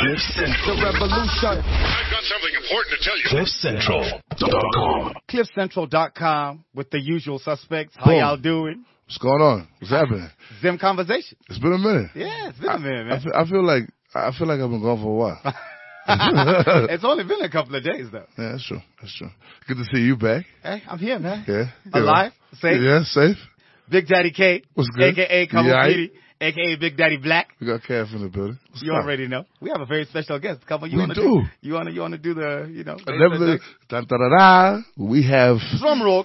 The revolution. I've got something important to tell you. CliffCentral.com. CliffCentral.com with the usual suspects. How Boom. y'all doing? What's going on? What's happening? Zim Conversation. It's been a minute. Yeah, it's been a minute, man. I feel like I've been gone for a while. It's only been a couple of days, though. Yeah, that's true. That's true. Good to see you back. Hey, I'm here, man. Yeah. Alive, safe. Yeah, safe. Big Daddy K. What's good? A.K.A. Kamu Yeah, Petey, a.k.a. Big Daddy Black. We got Calf in the building. What's You up? already know. We have a very special guest. Come on, We do. You wanna do the, We have, drum roll.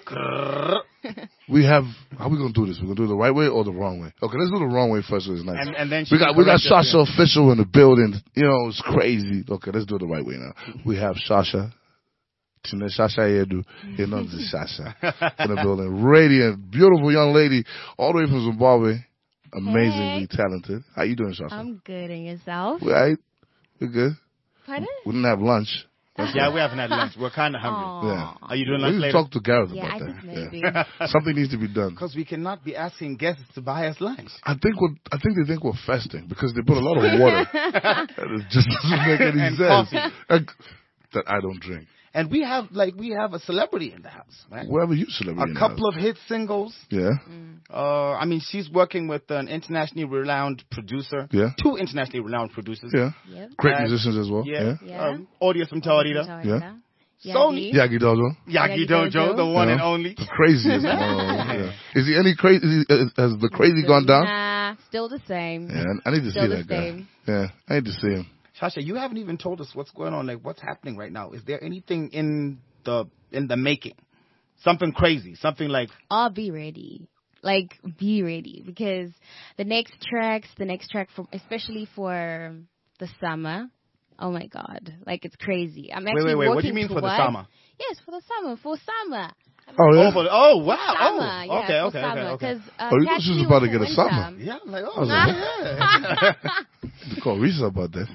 how we gonna do this? We're gonna do it the right way or the wrong way? Okay, let's do the wrong way first so it's nice. And then we got Shasha official in the building. You know, it's crazy. Okay, let's do it the right way now. We have Shasha. Shasha Edu. You know, this is Shasha in the building. Radiant, beautiful young lady, all the way from Zimbabwe. Amazingly talented. How you doing, Shasha? I'm good, and yourself? We all right? We're good. Pardon? We didn't have lunch. Yeah, we haven't had lunch. We're kind of hungry. Yeah. Are you doing We lunch need to later? talk to Gareth Yeah, about I that. think maybe. Something needs to be done. Because we cannot be asking guests to buy us lunch. I think they think we're fasting because they put a lot of water. It just doesn't make any And sense. coffee. That I don't drink. And we have a celebrity in the house, right? Wherever you celebrate. A couple of hit singles. Yeah. I mean, she's working with an internationally renowned producer. Yeah. 2 internationally renowned producers. Yeah. Yep. Great musicians as well. Yeah. Yeah. Audience from Taurida. Yeah. Sony. Yagi Dojo. Yagi Dojo, the one and only. The craziest. Yeah. Is he any crazy? Has the crazy gone down? Nah, still the same. Yeah, I need to see Still the that guy. same. Yeah, I need to see him. Shasha, you haven't even told us what's going on. Like, what's happening right now? Is there anything in the making? Something crazy. Something like. I'll be ready. Like, be ready. Because the next track, especially for the summer, oh my God. Like, it's crazy. I'm actually Wait. working What do you mean for the towards- summer? Yes, for the summer. For summer. Oh, yeah. Oh, wow. Summer, yeah, Okay. for summer. Because Oh, you was about to get a summer. Yeah, I'm like, I was like, yeah. to call Risa about that.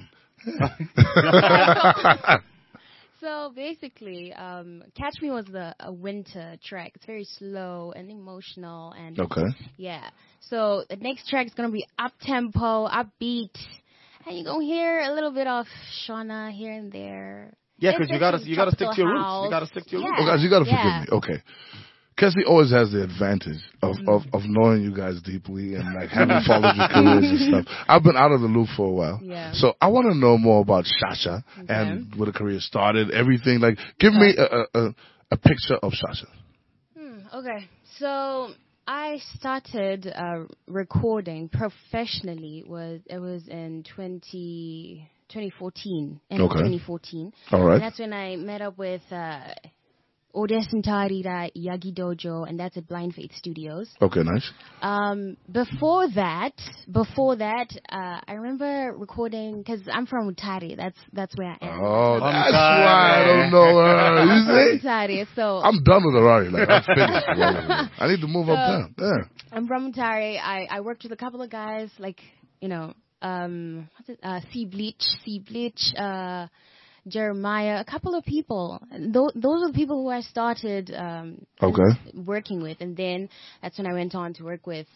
So basically, Catch Me was a winter track. It's very slow and emotional, and Okay. yeah. So the next track is gonna be up tempo, upbeat, and you're gonna hear a little bit of Shauna here and there. Yeah, because you gotta stick to your roots. You gotta stick to your roots. Oh, guys, you gotta forgive Yeah. me. Okay. Kessie always has the advantage of knowing you guys deeply and like having followed your careers and stuff. I've been out of the loop for a while. Yeah. So I want to know more about Shasha and where the career started, everything. Like, give me a picture of Shasha. Okay, so I started recording professionally. It was in 2014. End of Okay. 2014. All right. And that's when I met up with Odesantari Yagi Dojo, and that's at Blind Faith Studios. Okay, nice. Before that, I remember recording because I'm from Mutare. That's where I am. Oh, that's why I don't know her. You see? Mutare. So I'm done with Harari. Like, I'm finished. I need to move up there. Yeah. I'm from Mutare. I worked with a couple of guys, like, C Bleach, Jeremiah, a couple of people. Those are the people who I started working with, and then that's when I went on to work with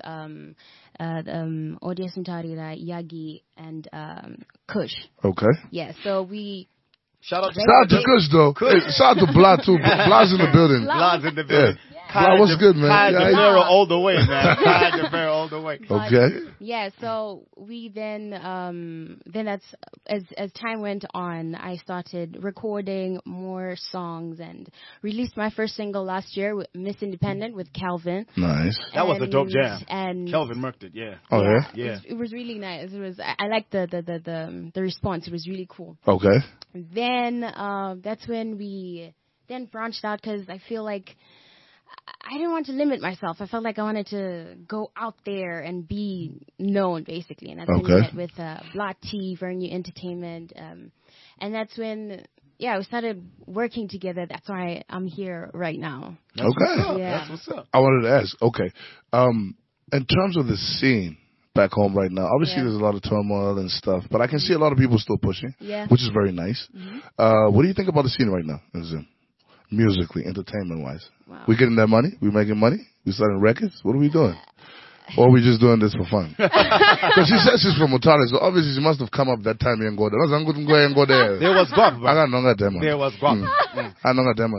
Odia Suntarira, Yagi, and Kush. Okay. Yeah, so we. Shout out to Kush, though. Hey, shout out to Blah, too. Blah's in the building. Blah's in the building. Yeah. Blah, what's good, man? Kaya DeVero all the way, man. Kaya DeVero all the way. Okay. Yeah, so we then that's as time went on, I started recording more songs and released my first single last year with Miss Independent with Calvin. Nice. That was a dope jam. And Kelvin murked it, yeah. Oh, yeah? Yeah. It was really nice. I liked the response. It was really cool. Okay. Then that's when we then branched out because I feel like I didn't want to limit myself. I felt like I wanted to go out there and be known, basically. And that's when we met with Black T, Very New Entertainment. And that's when, we started working together. That's why I'm here right now. That's okay. What's up. Yeah. That's what's up. I wanted to ask, okay, in terms of the scene back home right now, obviously there's a lot of turmoil and stuff, but I can see a lot of people still pushing, which is very nice. Mm-hmm. What do you think about the scene right now in Zim? Musically, entertainment-wise. Wow. We getting that money? We making money? We selling records? What are we doing? Or are we just doing this for fun? Because she says she's from Mutare, so obviously she must have come up that time and go there. I couldn't go and go there. There was guap, bro. I got nonga demo. There was guap. I nonga demo.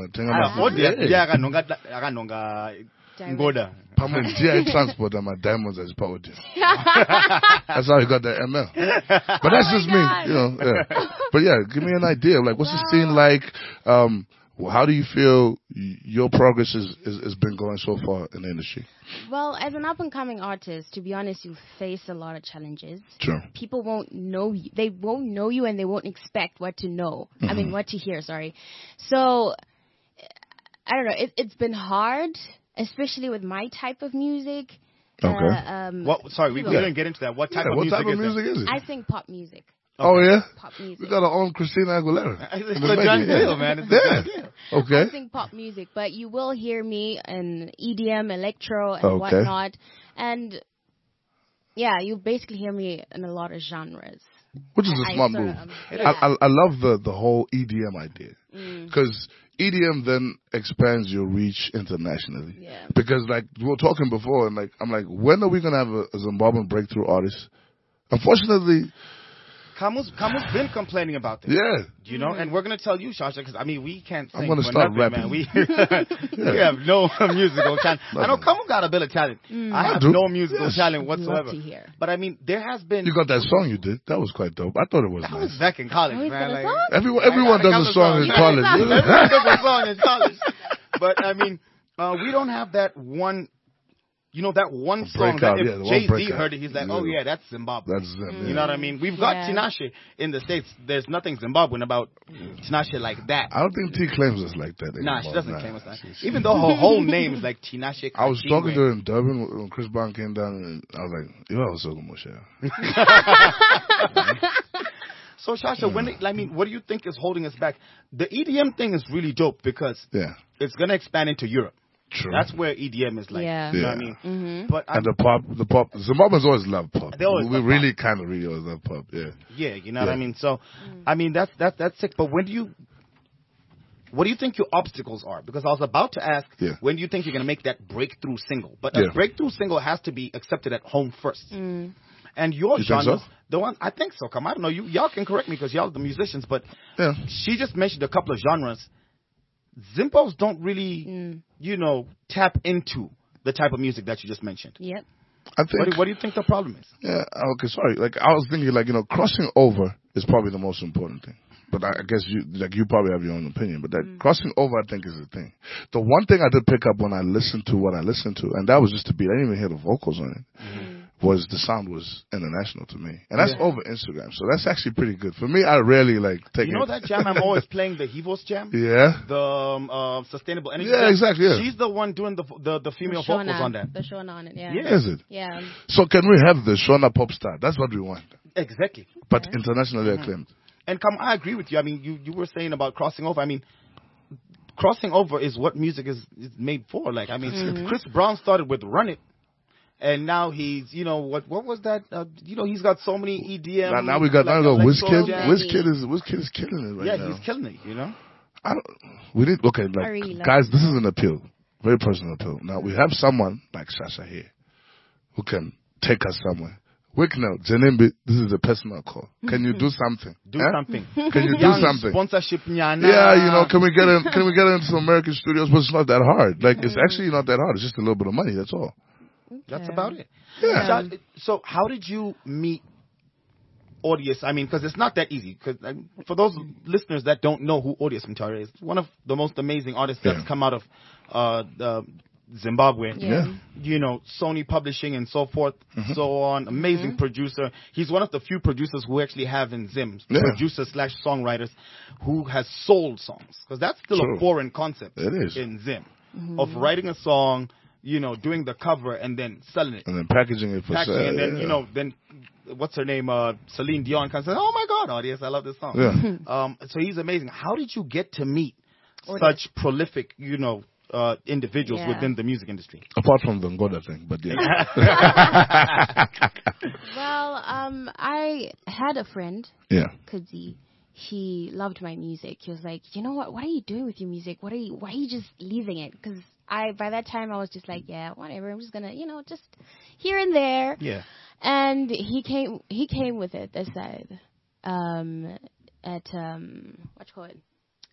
Ngoda. Pamela GI transport and my diamonds as power. That's how he got the ML. But that's just me, you know. Yeah. But yeah, give me an idea. Like, what's the scene like? How do you feel your progress has been going so far in the industry? Well, as an up-and-coming artist, to be honest, you face a lot of challenges. Sure. People won't know you. They won't know you, and they won't expect what to know. I mean, what to hear, sorry. So, I don't know. It's been hard, especially with my type of music. Okay. Sorry, we didn't get into that. What type of music is it? I sing pop music. Okay. Oh, yeah? Pop music. We got our own Christina Aguilera. It's a done deal, man. It's a done deal. Okay. I sing pop music, but you will hear me in EDM, electro, and whatnot. And, yeah, you basically hear me in a lot of genres. Which is a smart move. I love the whole EDM idea. Because EDM then expands your reach internationally. Yeah. Because, like, we were talking before, and, like, I'm like, when are we going to have a Zimbabwean breakthrough artist? Unfortunately... Kamu's been complaining about this. Yeah. You know, and we're going to tell you, Shasha, because, I mean, we can't sing. I'm going to start rapping. Man. We have no musical talent. I know Kamu got a bit of talent. I have no musical talent whatsoever. Love to hear. But, I mean, there has been... You got that song you did. That was quite dope. I thought it was nice. nice. That was back in college, man. Like, everyone does a song in college. Everyone does a song in college. But, I mean, we don't have that one... You know, that one song that if Jay-Z heard it, he's like, oh, yeah, that's Zimbabwe. That's Zimbabwe. You know what I mean? We've got Tinashe in the States. There's nothing Zimbabwean about Tinashe like that. I don't think T claims us like that anymore. Nah, she doesn't claim us like that. Even though her whole name is like Tinashe. I was talking to her in Durban when Chris Brown came down, and I was like, you are so good, Moshe. So, Shasha, what do you think is holding us back? The EDM thing is really dope because it's going to expand into Europe. True. That's where EDM is like. You know what I mean? Mm-hmm. But and the pop, Zimbabweans always love pop. They always we really kind of always love pop. Yeah. Yeah, you know what I mean? So, I mean, that's sick. But what do you think your obstacles are? Because I was about to ask, when do you think you're going to make that breakthrough single? But a breakthrough single has to be accepted at home first. And your genres, the one, I think so. I don't know. Y'all can correct me because y'all are the musicians, but she just mentioned a couple of genres. Zimbos don't really, tap into the type of music that you just mentioned. Yep. I think. What do you think the problem is? Yeah. Okay. Sorry. Like I was thinking, crossing over is probably the most important thing. But I guess you probably have your own opinion. But that crossing over, I think, is the thing. The one thing I did pick up when I listened to what I listened to, and that was just the beat. I didn't even hear the vocals on it. Was the sound was international to me, and that's over Instagram, so that's actually pretty good for me. I rarely take. You know that jam I'm always playing, the Hivos jam. Yeah. The sustainable energy. Yeah, jam? exactly. Yeah. She's the one doing the female vocals on that. The Shona on it. Yeah. Is it? Yeah. So can we have the Shona pop star? That's what we want. Exactly. But internationally acclaimed. And I agree with you. I mean, you were saying about crossing over. I mean, crossing over is what music is made for. Like, I mean, Chris Brown started with Run It. And now he's, what was that? He's got so many EDM. Now we got Wizkid. Wizkid is killing it right now. Yeah, he's killing it. Guys, this is an appeal. Very personal appeal. Now we have someone like Shasha here who can take us somewhere. Wicknell, Janimbi, this is a personal call. Can you do something? Something. Can you do something? Sponsorship, nyana. Yeah, can we get into some American studios? But it's not that hard. Like, it's actually not that hard. It's just a little bit of money. That's all. Okay. That's about it. Yeah. So how did you meet Audius? I mean, because it's not that easy. Because for those listeners that don't know who Audius Mtare is, one of the most amazing artists that's come out of Zimbabwe. Yeah. Sony Publishing and so forth, so on. Amazing producer. He's one of the few producers who actually have in Zim, producers/songwriters who has sold songs. Because that's still a foreign concept in Zim of writing a song, doing the cover and then selling it. And then packaging it for sale. And then, then what's her name? Celine Dion comes and says, oh my God, Audius, I love this song. Yeah. So he's amazing. How did you get to meet such prolific, individuals within the music industry? Apart from the Ngoda thing, but yeah. Well, I had a friend, Kudzi. He loved my music. He was like, you know what are you doing with your music? Why are you just leaving it? Because by that time I was just like, yeah, whatever. I'm just gonna, just here and there. Yeah. And he came with it this side, at what you call it,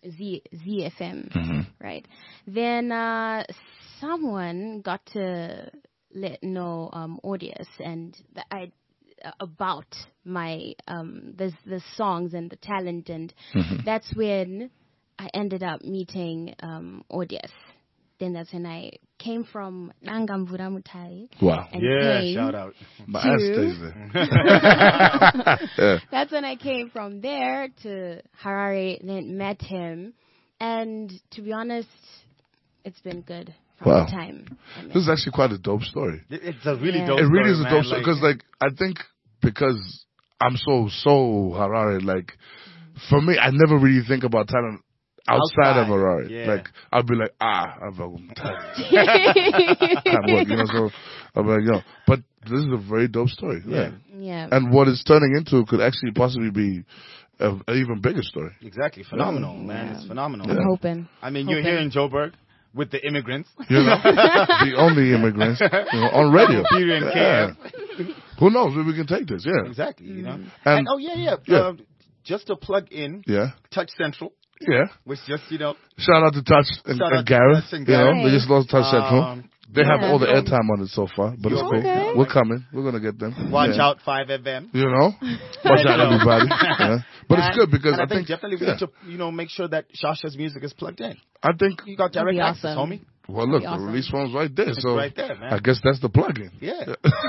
ZFM, right? Then someone got to know Audius and about my the songs and the talent, and that's when I ended up meeting Audius. Then that's when I came from Nangamvura Mutai. Wow. Yeah, shout out. My ass stays there. Yeah. That's when I came from there to Harare, then met him. And to be honest, it's been good from the time. This is actually quite a dope story. It's a really dope story. It really is a dope story. Because, I think because I'm so Harare, for me, I never really think about talent outside of Harare. Yeah. I'll be like, I'm tired. Can't work, so I'll be like, but this is a very dope story. Yeah. And what it's turning into could actually possibly be an even bigger story. Exactly. Phenomenal, man. It's phenomenal. I'm hoping. I mean, you're here in Joburg with the immigrants. The only immigrants on radio. Here in KF. Who knows where we can take this, Exactly, And just to plug in, Touch Central. Yeah. Which just, Shout out to Touch and Gareth. They just lost Touch Central. They have all the airtime on it so far, but it's cool. Okay. We're coming. We're going to get them. Watch out, 5FM. Watch out, everybody. But it's good because I think definitely we need to, make sure that Shasha's music is plugged in. I think you got direct access, homie. Well, look, the release form's right there. So right there, man. I guess that's the plug-in. Yeah.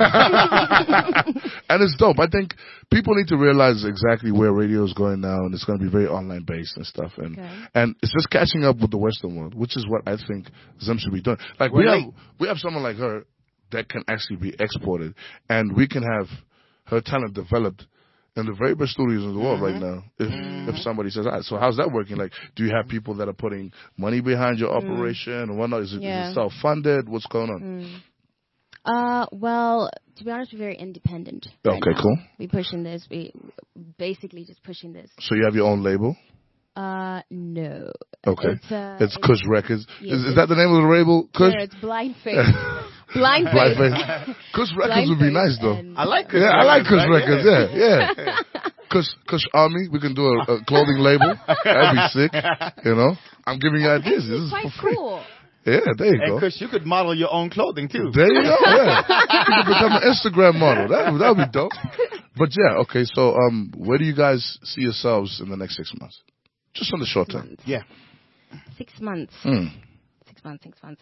And it's dope. I think people need to realize exactly where radio is going now, and it's going to be very online-based and stuff. And it's just catching up with the Western world, which is what I think Zim should be doing. We have someone like her that can actually be exported, and we can have her talent developed in the very best studios in the world right now. If somebody says, so how's that working? Do you have people that are putting money behind your operation and whatnot? Is it self-funded? What's going on? Well, to be honest, we're very independent. Okay, cool. We're pushing this. We basically just pushing this. So you have your own label? No. Okay. It's Kush Records. Yes, is that the name of the label? Kush? No, it's Blind Face. Blind Face. Kush Records would be nice, though. I like Kush. Yeah, I like Kush Records. Yeah. Kush Army. We can do a clothing label. That'd be sick. I'm giving you ideas. This is quite cool. Yeah, there you go. Kush, you could model your own clothing, too. There you go, yeah. You could become an Instagram model. That would be dope. But yeah, okay, so where do you guys see yourselves in the next 6 months? Just on the short term. Yeah. 6 months. 6 months. 6 months.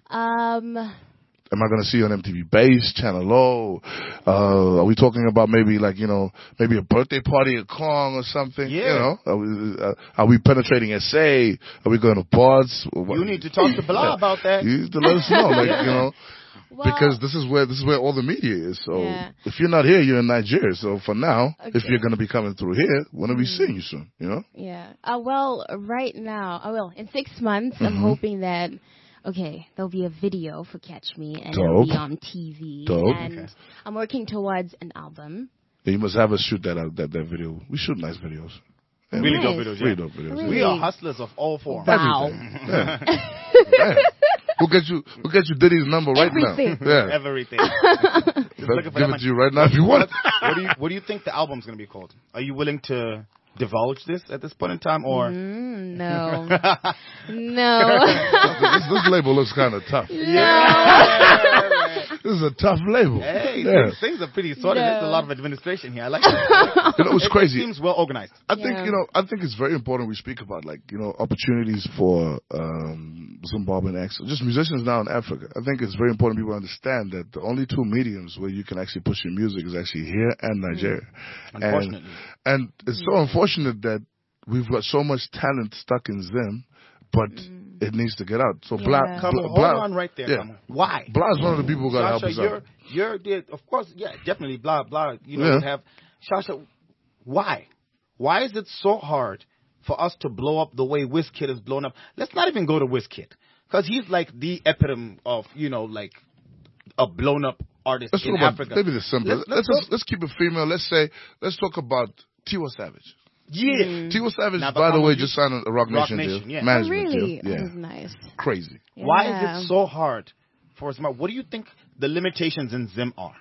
Am I going to see you on MTV Base, Channel O? Are we talking about maybe maybe a birthday party at Kong or something? Yeah. Are we penetrating SA? Are we going to bars? You need to talk to Blah about that. You need to let us know, Well, because this is where all the media is. So if you're not here, you're in Nigeria. So for now, if you're going to be coming through here, when are we seeing you soon? Yeah. Well, right now, in 6 months, I'm hoping that there'll be a video for Catch Me and it'll be on TV. And I'm working towards an album. Yeah, you must have us shoot that video. We shoot nice videos. Yeah, really dope videos. Really dope videos. Really? We are hustlers of all forms. Wow. Yeah. We'll get you Diddy's number right Everything. now. Yeah. Everything. Give it to you right now if you want. What do you think the album's going to be called? Are you willing to divulge this at this point in time, or no? No. This label looks kind of tough. Yeah. This is a tough label. Hey, things are pretty sorted. No. There's a lot of administration here. I like that. It's crazy. It seems well organized. I think it's very important we speak about opportunities for Zimbabwean acts, just musicians now in Africa. I think it's very important people understand that the only two mediums where you can actually push your music is actually here and Nigeria. Unfortunately. And it's so unfortunate that we've got so much talent stuck in Zim, but it needs to get out. So hold on right there. Yeah. Why? Blah is one of the people who got to help us out. You're of course, definitely Blah. Have Shasha. Why? Why is it so hard for us to blow up the way Wizkid is blown up? Let's not even go to Wizkid, because he's like the epitome of a blown up artist in Africa. Maybe the simplest. Let's keep it female. Let's talk about Tiwa Savage. Yeah. Tiwa Savage, by the way, just signed a Rock Nation deal. Yeah. Management really? deal. Yeah. That's nice. Crazy. Yeah. Why is it so hard for Zim? What do you think the limitations in Zim are?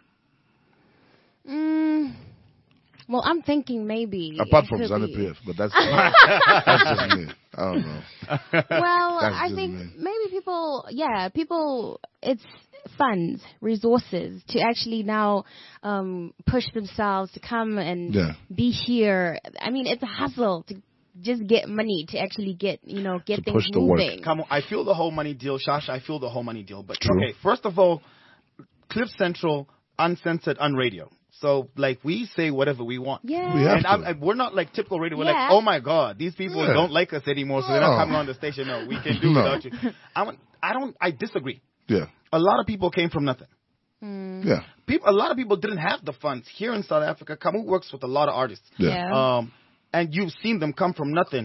Well, I'm thinking maybe. Apart from Zanny PF, but that's just me. I don't know. Well, That's I just think me. maybe people, it's funds, resources to actually now push themselves to come and be here. I mean, it's a hustle to just get money to actually get things moving. Come on, I feel the whole money deal, Shasha. I feel the whole money deal. But True. okay, first of all, Cliff Central, uncensored, unradio. So, like, we say whatever we want. Yeah. We have to. We're not like typical radio. We're like, oh my God, these people don't like us anymore, so they're not coming on the station. No, we can do without you. I disagree. Yeah. A lot of people came from nothing. Yeah. A lot of people didn't have the funds. Here in South Africa, Kamu works with a lot of artists. Yeah. And you've seen them come from nothing.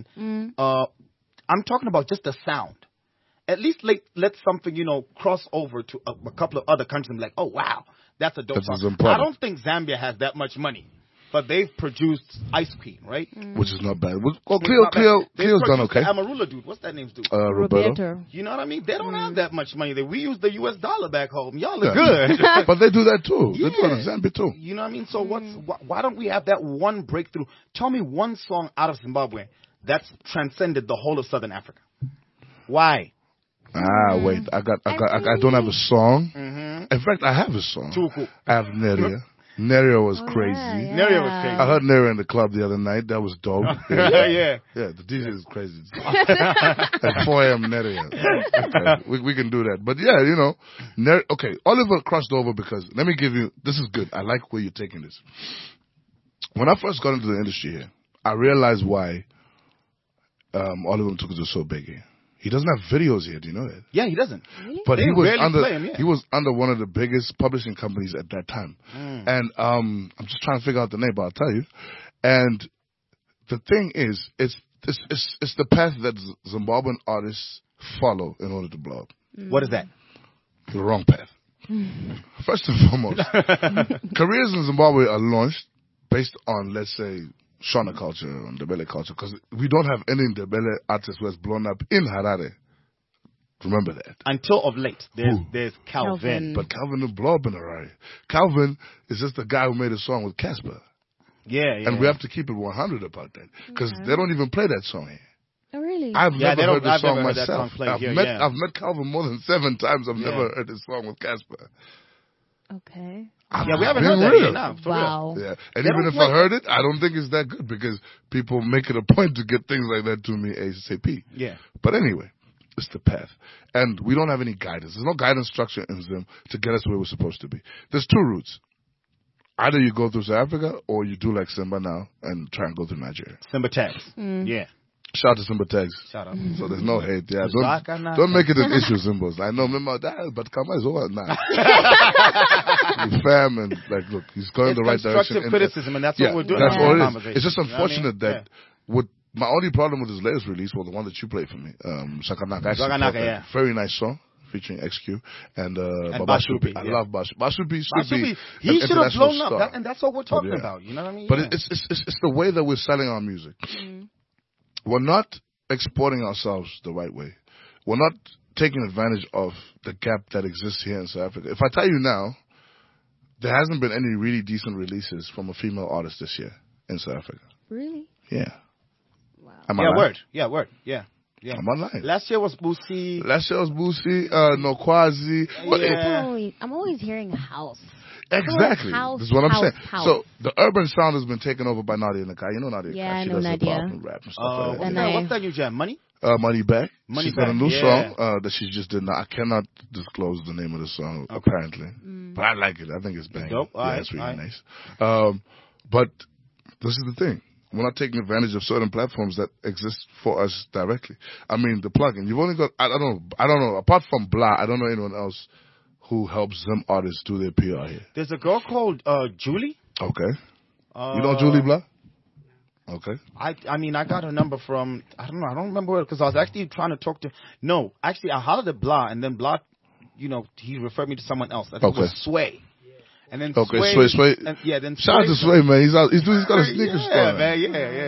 I'm talking about just the sound. At least let something, cross over to a couple of other countries and be like, oh, wow, that's a dope song. I don't think Zambia has that much money, but they've produced Ice Queen, right? Which is not bad. Well, Cleo's done okay. The Amarula dude, what's that name's dude? Roberto. You know what I mean? They don't have that much money. We use the US dollar back home. Y'all are good. But they do that too. They do it in Zambia too. You know what I mean? So why don't we have that one breakthrough? Tell me one song out of Zimbabwe that's transcended the whole of Southern Africa. Why? Wait. I don't have a song. In fact, I have a song. Too cool. I have Neria. Neria was crazy. Yeah. Neria was crazy. I heard Neria in the club the other night. That was dope. Yeah. Yeah, the DJ is crazy. At 4 a.m. Neria. Okay. We can do that. But yeah, okay, Oliver crossed over because, let me give you, this is good. I like where you're taking this. When I first got into the industry here, I realized why Oliver Mtukudzi was so big here. He doesn't have videos here. Do you know that? Yeah, he doesn't. Really? But he was was under one of the biggest publishing companies at that time. And I'm just trying to figure out the name, but I'll tell you. And the thing is, it's the path that Zimbabwean artists follow in order to blow up. What is that? The wrong path. First and foremost, careers in Zimbabwe are launched based on, let's say, Shona culture and Ndebele culture, because we don't have any Ndebele artist who has blown up in Harare. Remember that. Until of late, there's Calvin. But Calvin didn't blow up in Harare. Calvin is just the guy who made a song with Casper. Yeah. And we have to keep it 100 about that, because they don't even play that song here. Oh, really? I've never heard the song myself. I've met Calvin more than 7 times. I've never heard his song with Casper. Okay. We haven't heard that yet now. Wow. Yeah. And even if I heard it, I don't think it's that good because people make it a point to get things like that to me ASAP. Yeah. But anyway, it's the path. And we don't have any guidance. There's no guidance structure in Zim to get us where we're supposed to be. There's 2 routes. Either you go through South Africa or you do like Simba now and try and go through Nigeria. Simba tags. Yeah. Shout out to Simba tags. Shout out. So there's no hate. Yeah, don't make it an issue, Simbos. I know, remember that, but come on, it's over now. He's fam and look, he's going the right direction. Constructive criticism, and that's what we're doing. That's what it is. It's just You unfortunate know what I mean? that with my only problem with his latest release, the one that you played for me, Shakanaka. Shakanaka, very nice song featuring XQ and Bashupi. I love Bashupi. Bashupi should be he should have blown star. up, and that's what we're talking about. You know what I mean? But it's the way that we're selling our music. We're not exporting ourselves the right way. We're not taking advantage of the gap that exists here in South Africa. If I tell you now, there hasn't been any really decent releases from a female artist this year in South Africa. Really? Yeah. Wow. Word. Yeah. I'm online. Last year was Boosie. Nokwazi. I'm always hearing house. Exactly. House, this is what I'm saying. house. So the urban sound has been taken over by Nadia Nakai. You know Nadia Nakai. Yeah, I she know does Nadia. hip hop and rap and stuff like that. What's that new jam? Money? Money Back. Money She's Back, got a new yeah. song that she just did. Now I cannot disclose the name of the song apparently, but I like it. I think it's banging. Dope. It's really nice. But this is the thing. We're not taking advantage of certain platforms that exist for us directly. I mean, the plugin. You've only got. I don't know. Apart from Blah, I don't know anyone else who helps them artists do their PR here. There's a girl called Julie. Okay. You know Julie Blah? Okay. I mean, I got her number from, I don't remember where, because I was actually trying to talk to, no, actually I hollered at Blah, and then Blah, he referred me to someone else. I think it was Sway. And then Sway. And, then Shout out to Sway, man. He's got a sneaker store. Man, yeah.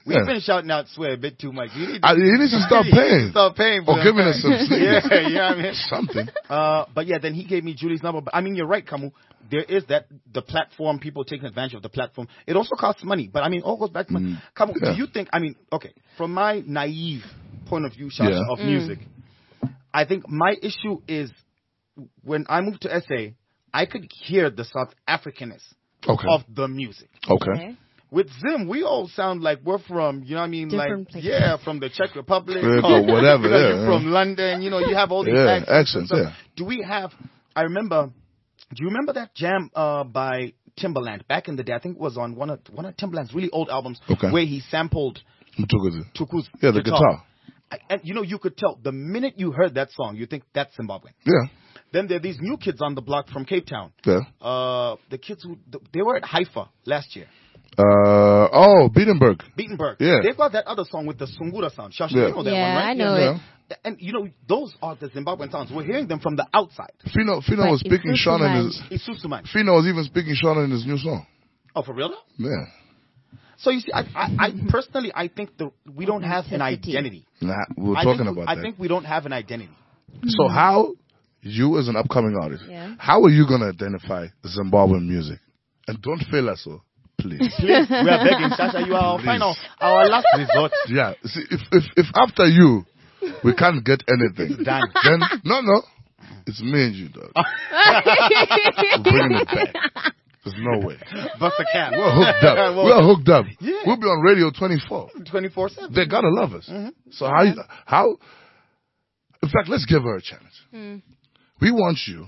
We've been shouting out Sway a bit too much. He needs to stop paying. Stop paying. Or giving us some sleep. Yeah, you know what I mean? Something. But yeah, then he gave me Julie's number. But I mean, you're right, Kamu. There is the platform, people taking advantage of the platform. It also costs money. But I mean, all goes back to money. Kamu, do you think, I mean, okay, from my naive point of view, Shasha, of music, I think my issue is when I moved to SA, I could hear the South Africanness of the music. Okay. With Zim, we all sound like we're from, you know what I mean? Different like, places. from the Czech Republic. Or whatever, You're from London, you know, you have all these accents. Do we have, do you remember that jam by Timbaland back in the day? I think it was on one of Timbaland's really old albums where he sampled Tuku's the guitar. And, you know, you could tell the minute you heard that song, you think that's Zimbabwean. Yeah. Then there are these new kids on the block from Cape Town. Yeah. The kids they were at Haifa last year. Beatenberg. Yeah. They've got that other song with the Sungura sound. Shasha, you know that one, right? I know it. And, you know, those are the Zimbabwean sounds. We're hearing them from the outside. Fino was speaking Shona in his... Fino was even speaking Shona in his new song. Oh, for real though? Yeah. So you see, I personally, I think we don't have an identity. Nah, we were talking about that. I think we don't have an identity. So how, you as an upcoming artist, how are you going to identify Zimbabwean music? And don't fail us, please. Please, we are begging, Shasha, you are our last resort. Yeah, see, if after you, we can't get anything, then, no, it's me and you, dog. We're bringing it back. There's no way. Bust a cap. We're hooked up. We're hooked up. Yeah. We'll be on radio 24/7. They gotta love us. So how? In fact, let's give her a challenge. We want you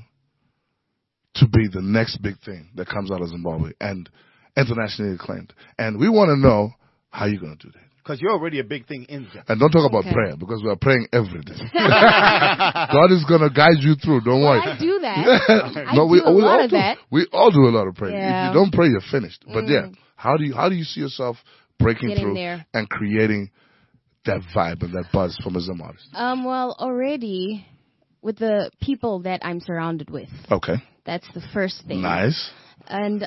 to be the next big thing that comes out of Zimbabwe and internationally acclaimed. And we want to know how you're gonna do that. Because you're already a big thing in Zimbabwe. And don't talk about prayer, because we are praying every day. God is going to guide you through. Don't worry. I do that. We all do a lot of praying. Yeah. If you don't pray, you're finished. But how do you see yourself breaking through there and creating that vibe and that buzz from a Zim artist? Well, already with the people that I'm surrounded with. Okay. That's the first thing. Nice. And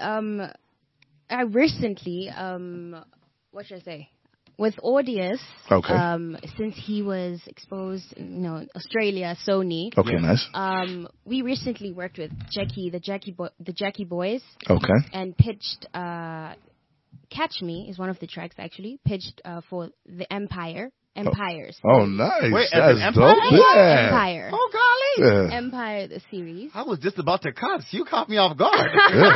I recently, what should I say? With Audius, since he was exposed, Australia, Sony. Okay, nice. We recently worked with the Jackie Boys. Okay. And pitched, Catch Me is one of the tracks actually, pitched for the Empires. Oh, nice. Wait, that's dope. Yeah. Empire. Oh, golly. Yeah. Empire, the series. I was just about to cut. You caught me off guard.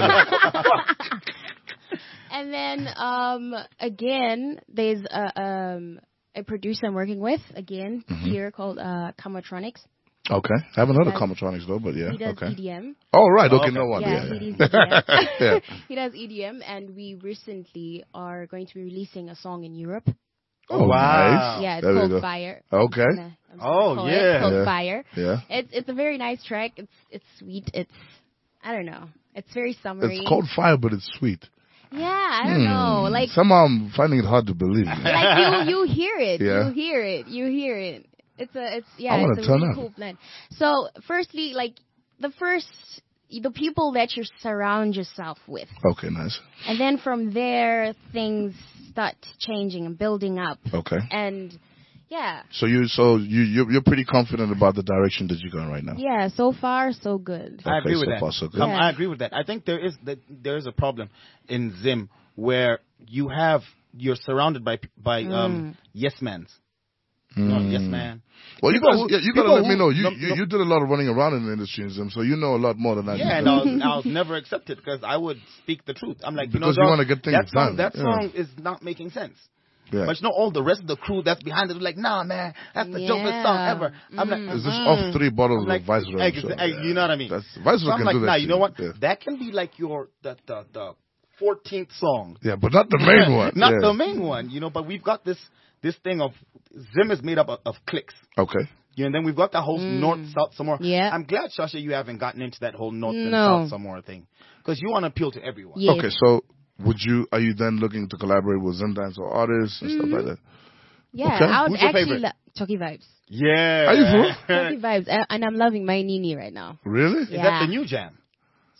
And then, again, there's a producer I'm working with, here called Kamatronics. Okay. I haven't heard of Kamatronics, though, but yeah. He does EDM. Oh, right. Okay, no one. Yeah, he does EDM. He does EDM, and we recently are going to be releasing a song in Europe. Oh, wow. Nice. Yeah, it's called Fire. Okay. It's called Fire. Yeah. It's a very nice track. It's sweet. I don't know. It's very summery. It's called Fire, but it's sweet. Yeah, I don't know. Like somehow I'm finding it hard to believe. Like you hear it. Yeah. You hear it. It's a really cool blend. So firstly, like the people that you surround yourself with. Okay, nice. And then from there things start changing and building up. Okay. And yeah. So you're pretty confident about the direction that you're going right now. Yeah, so far so good. I agree with that. Far, so good. Yeah. I agree with that. I think there is a problem in Zim where you're surrounded by yes mans. Yes man. Well, you gotta let me know. You did a lot of running around in the industry in Zim, so you know a lot more than I do. Yeah, and I was never accepted because I would speak the truth. I'm like, because you want to get things done. That song is not making sense. Yeah. But all the rest of the crew that's behind it was like, nah, man, that's the dopest song ever. I'm like, is this off 3 bottles of Viceroy? You know what I mean? Viceroy can do that. Nah, you know what? Yeah. That can be like the 14th song. Yeah, but not the main one. Not the main one, but we've got this thing of Zim is made up of cliques. Okay. And then we've got that whole North, South, Samoa. Yeah. I'm glad, Shasha, you haven't gotten into that whole North and South Samoa thing. Because you want to appeal to everyone. Yes. Okay, so are you then looking to collaborate with Zim dance or artists and stuff like that? Yeah, okay. I would Who's your actually favorite? Chucky Vibes. Yeah. Are you for? Chucky Vibes. And I'm loving My Nini right now. Really? Is that the new jam?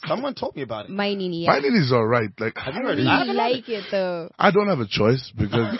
Someone told me about it. My Nini. My Nini's alright. Like, have you heard it? it? I like it though. I don't have a choice because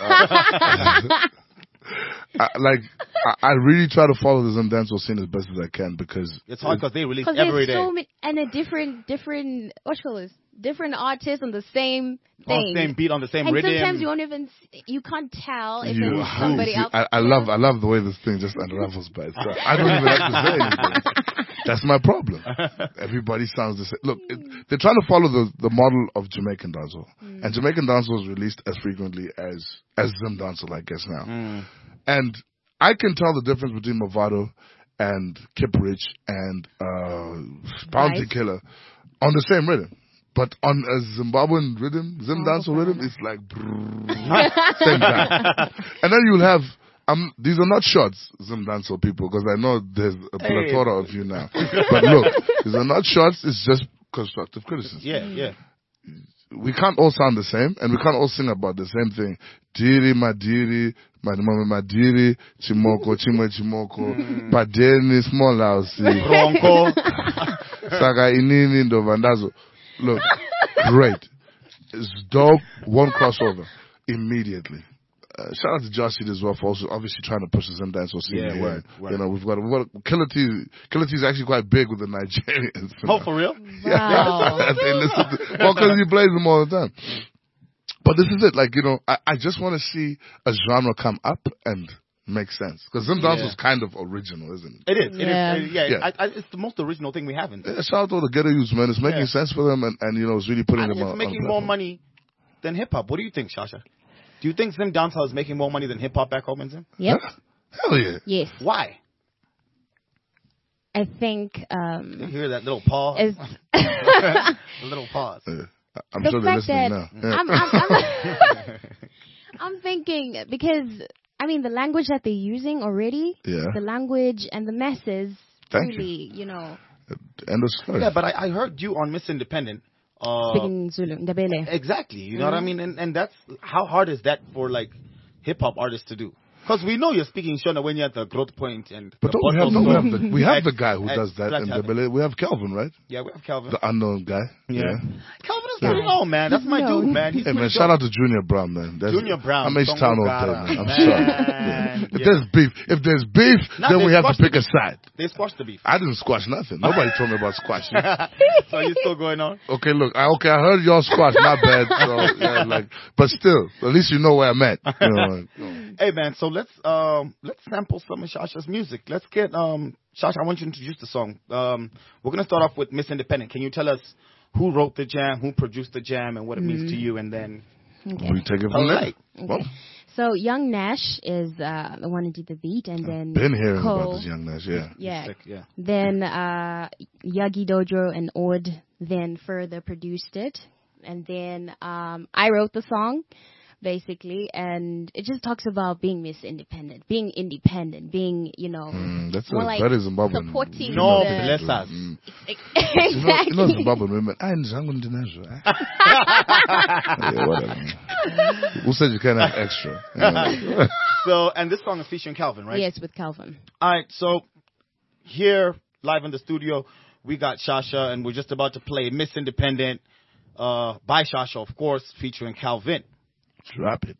I really try to follow the Zim dancehall scene as best as I can because it's hard because they release every day. So many, and a different different artists on the same thing, on the same beat, on the same rhythm. And sometimes you can't tell if it's somebody else. I love the way this thing just unravels by itself. I don't even have to say anything. That's my problem. Everybody sounds the same. Look, they're trying to follow the model of Jamaican dancehall, and Jamaican dancehall is released as frequently as Zim dancehall, I guess now. And I can tell the difference between Mavado and Kip Rich and Bounty Killer on the same rhythm. But on a Zimbabwean rhythm, Zim dancehall rhythm, it's like same time. And then you'll have these are not shots, Zim dancehall people, because I know there's a plethora of you now. But look, these are not shots, it's just constructive criticism. Yeah. We can't all sound the same, and we can't all sing about the same thing. Diri, madiri, madimame madiri, chimoko, chimwe chimoko, padeni, small house, Bronco, saga inini, ndovandazo. Look, great. It's dope. One crossover immediately. Shout out to Josh Seed as well for also obviously trying to push the Zim dancehall scene. Yeah, word. You know, we've got Killer T is actually quite big with the Nigerians. Oh, for real? Wow. They listen to, because he plays them all the time. But this is it. Like, you know, I just want to see a genre come up and make sense. Because Zim dancehall is kind of original, isn't it? It is. Yeah. It's the most original thing we haven't. Yeah, shout out to all the ghetto youths, man. It's making sense for them, and you know, it's really putting them on. It's making more money than hip hop. What do you think, Shasha? Do you think Zim dancehall is making more money than hip hop back home in Zim? Yep. Hell yeah. Yes. Why? I think. You hear that little pause? A little pause. I'm sure they're listening now. Yeah. I'm thinking because I mean the language that they're using already, the language and the masses really, you know. End of story. Yeah, but I heard you on Miss Independent. Speaking Zulu, Ndebele. Exactly. You know what I mean? And that's how hard is that for like hip hop artists to do? Because we know you're speaking Shona when you're at the growth point and. But we have the guy who does that in Ndebele. We have Calvin, right? Yeah, we have Calvin. The unknown guy. Yeah. Calvin is pretty known, man. That's my dude, man. He's shout out to Junior Brown, man. Junior Brown. I'm H-Town all day, man. I'm sorry. Yeah. If there's beef, then we have to pick a side. They squashed the beef. I didn't squash nothing. Nobody told me about squashing. So you still going on? Okay, look. I heard y'all squash. My bad. So, yeah, but still, at least you know where I'm at. You know, Hey, man. So let's sample some of Shasha's music. Let's get Shasha. I want you to introduce the song. We're gonna start off with Miss Independent. Can you tell us who wrote the jam, who produced the jam, and what it means to you, and then we take it from there. Okay. Well, so Young Nash is the one who did the beat, and then been hearing about this Young Nash, yeah. Sick, yeah. Then Yagi Dojo and Ord then further produced it, and then I wrote the song. Basically, and it just talks about being independent, being, you know, that's more like that is Zimbabwean. Supporting bless us. Exactly. You know Zimbabwean women. Whatever. Who said you can't have extra? So, and this song is featuring Calvin, right? Yes, with Calvin. All right, so here, live in the studio, we got Shasha, and we're just about to play Miss Independent by Shasha, of course, featuring Calvin. Drop it.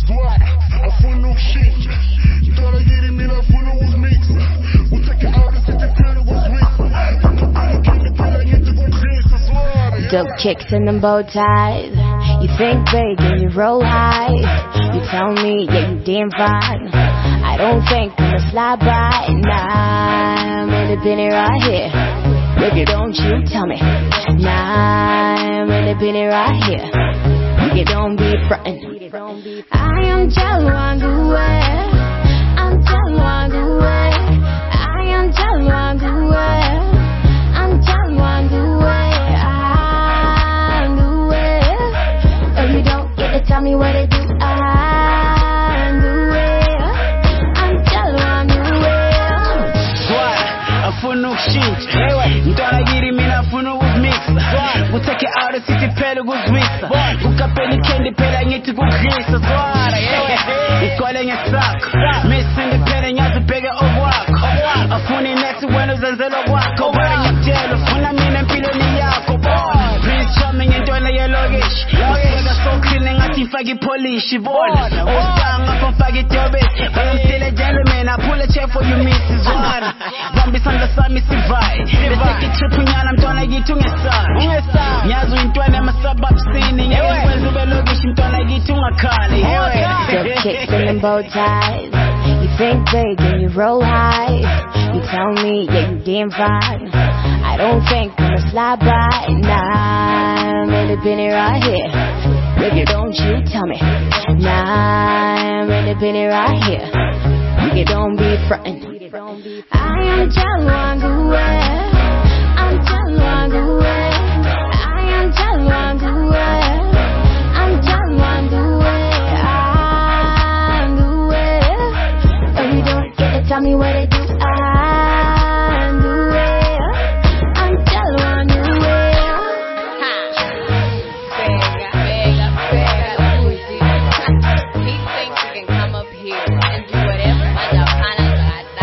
Dope kicks and them bow ties. You think big and you roll high. You tell me, yeah, you damn fine. I don't think I'm gonna slide by. Nah, I'm independent right here. Baby, don't you tell me. Nah, I'm independent right here. You don't be frontin'. I am Jalwangue. I'm Jalwangue. I am Jalwangue. I'm Jalwangue. I'm the if you don't get to tell me what to do. I'm Jalwangue. Afuna ukushintsha Ntwana ngiri mina afuna ukumix Utake out the city phela ukuzwisa Ukapeni candy phela ngithi kugisa Zwara Ikole ngesakho Miss Independent ngiyazibheka okwakho Afuna inethi wena uzenzela kwakho Bari ngiyakutshela ufuna mina empilweni yakho ngifake ipolish bona usanga ngifake idobe but I'm still a gentleman I pull a chair for you Mrs. One bambi sandla sami sivai betike trip unyana mntwana kithi ungesani nyazi uyintwana emasabab sini ngekwenza ube lokishi mntwana kithi ungakhali Silk kicks and them bow ties. You think big and you roll high. You tell me, yeah, you damn fine. I don't think I'ma slide by. Nah, I'm in the penny right here. Baby, don't you tell me. Nah, I'm in the penny right here. Baby, don't be frontin'. I am Jalwangue. I'm Jalwangue. I am Jalwangue. I'm Jalwangue. Tell me what it do. I'm the way. I'm telling you the way. He thinks he can come up here and do whatever. But y'all kind of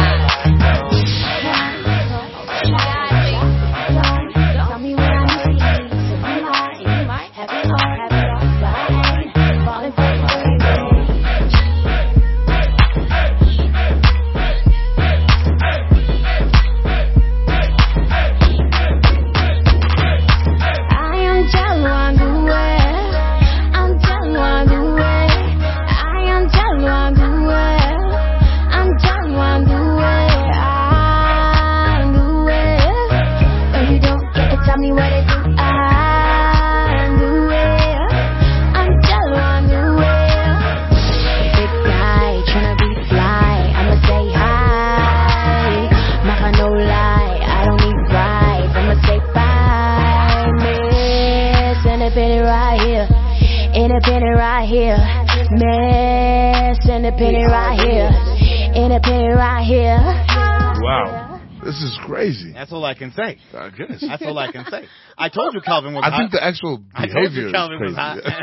Tell me what I need. So you might have it all, falling for you. Independent right here, Miss Independent right here, Independent right here. Wow, this is crazy. That's all I can say. I guess. That's all I can say. I told you Calvin was I hot. think the actual behavior is crazy.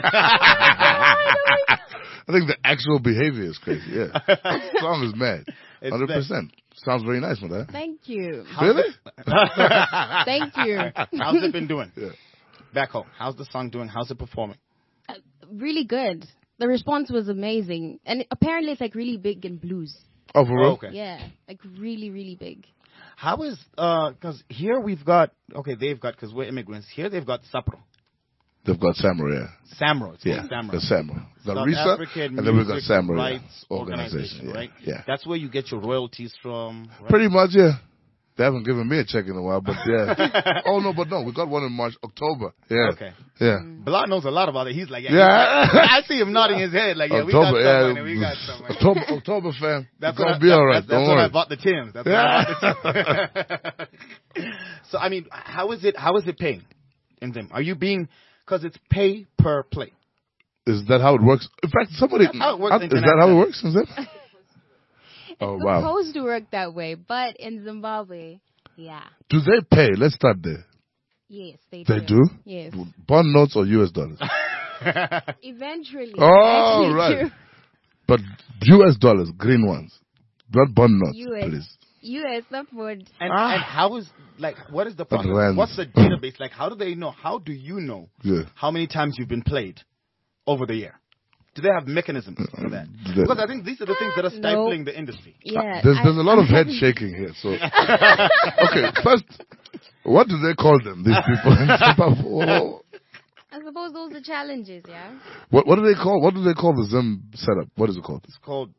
I think the actual behavior is crazy. Yeah, the song is mad. 100%. Sounds very nice, man. Thank you. Really? Thank you. How's it been doing? Yeah. Back home, how's the song doing? How's it performing? Really good. The response was amazing. And apparently it's like really big in blues. Oh, for real? Oh, okay. Yeah, like really, really big. How is, because here we've got, because we're immigrants, here they've got Sapro. They've got Samro, yeah. Samro, it's Yeah, called Samro. the Samro. The South RISA, African and then we've got Music Samro Rights Organization, yeah. right? Yeah. That's where you get your royalties from, right? Pretty much, yeah. They haven't given me a check in a while, but yeah. Oh, no, we got one in October. Yeah. Okay. Yeah. Bilal knows a lot about it. He's like, Yeah. I see him nodding his head like, yeah, October, we got something. October, fam. That's gonna what be all right. That's Don't when worry. I bought the Timbs. That's when I bought the Timbs. So, I mean, how is it paying in them? Are you being, because it's pay per play. Is that how it works? In fact, somebody. That's how it works Is that how it works? Is it? Oh, It's wow. supposed to work that way, but in Zimbabwe, yeah. Do they pay? Let's start there. Yes, they They do. do? Yes. Bond notes or US dollars? Eventually. Oh, actually right. do. But US dollars, green ones. Not bond notes, US. please. US upward. And how is, like, what is the process? Rands. What's the database? Like, how do they know? How do you know Yeah. how many times you've been played over the year? Do they have mechanisms for that? Because I think these are the things that are stifling the industry. Yeah. There's a lot of head shaking here. So, okay, first, what do they call them? These people in Zimbabwe? I suppose those are challenges, yeah? What do they call? What do they call the Zim setup? What is it called? It's called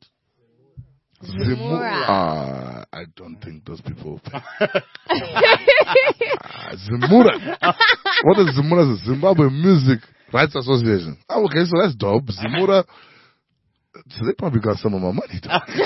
Zimura. I don't think those people. Zimura. What is Zimura? Zimbabwe Music Rights Association. Oh, okay, so that's dope. Zimura. So they probably got some of my money.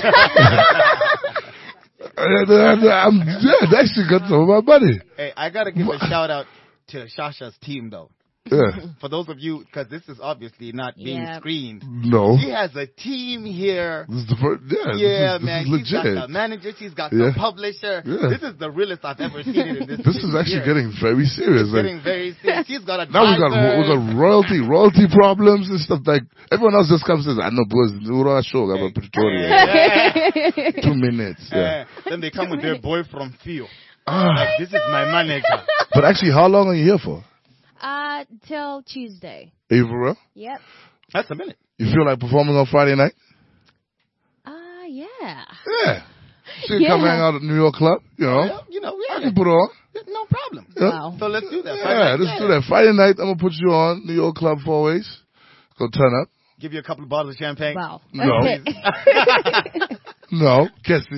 They actually got some of my money. Hey, I gotta give a shout out to Shasha's team though. Yeah. For those of you, because this is obviously not being screened. No. She has a team here. This is the first, Yeah, this man. is She's got legit. the manager. She's got the publisher. Yeah. This is the realest I've ever seen it in this. This is actually getting very serious. It's getting very serious. She's got a now we got royalty problems and stuff like. Everyone else just comes and says, "I know, boys, we're show about Pretoria." 2 minutes. Yeah. Then they come with their boy from Fio. Like, this is my manager. But actually, how long are you here for? Till Tuesday. Are you for real? Yep. That's a minute. You feel like performing on Friday night? Yeah. Yeah. So you come hang out at New York Club, you know. I can put it on. No problem. Yeah. Wow. So let's do that. Yeah, let's do that. Friday night, I'm going to put you on New York Club 4 ways. Go turn up. Give you a couple of bottles of champagne. Wow. No. Okay. No, Kessie.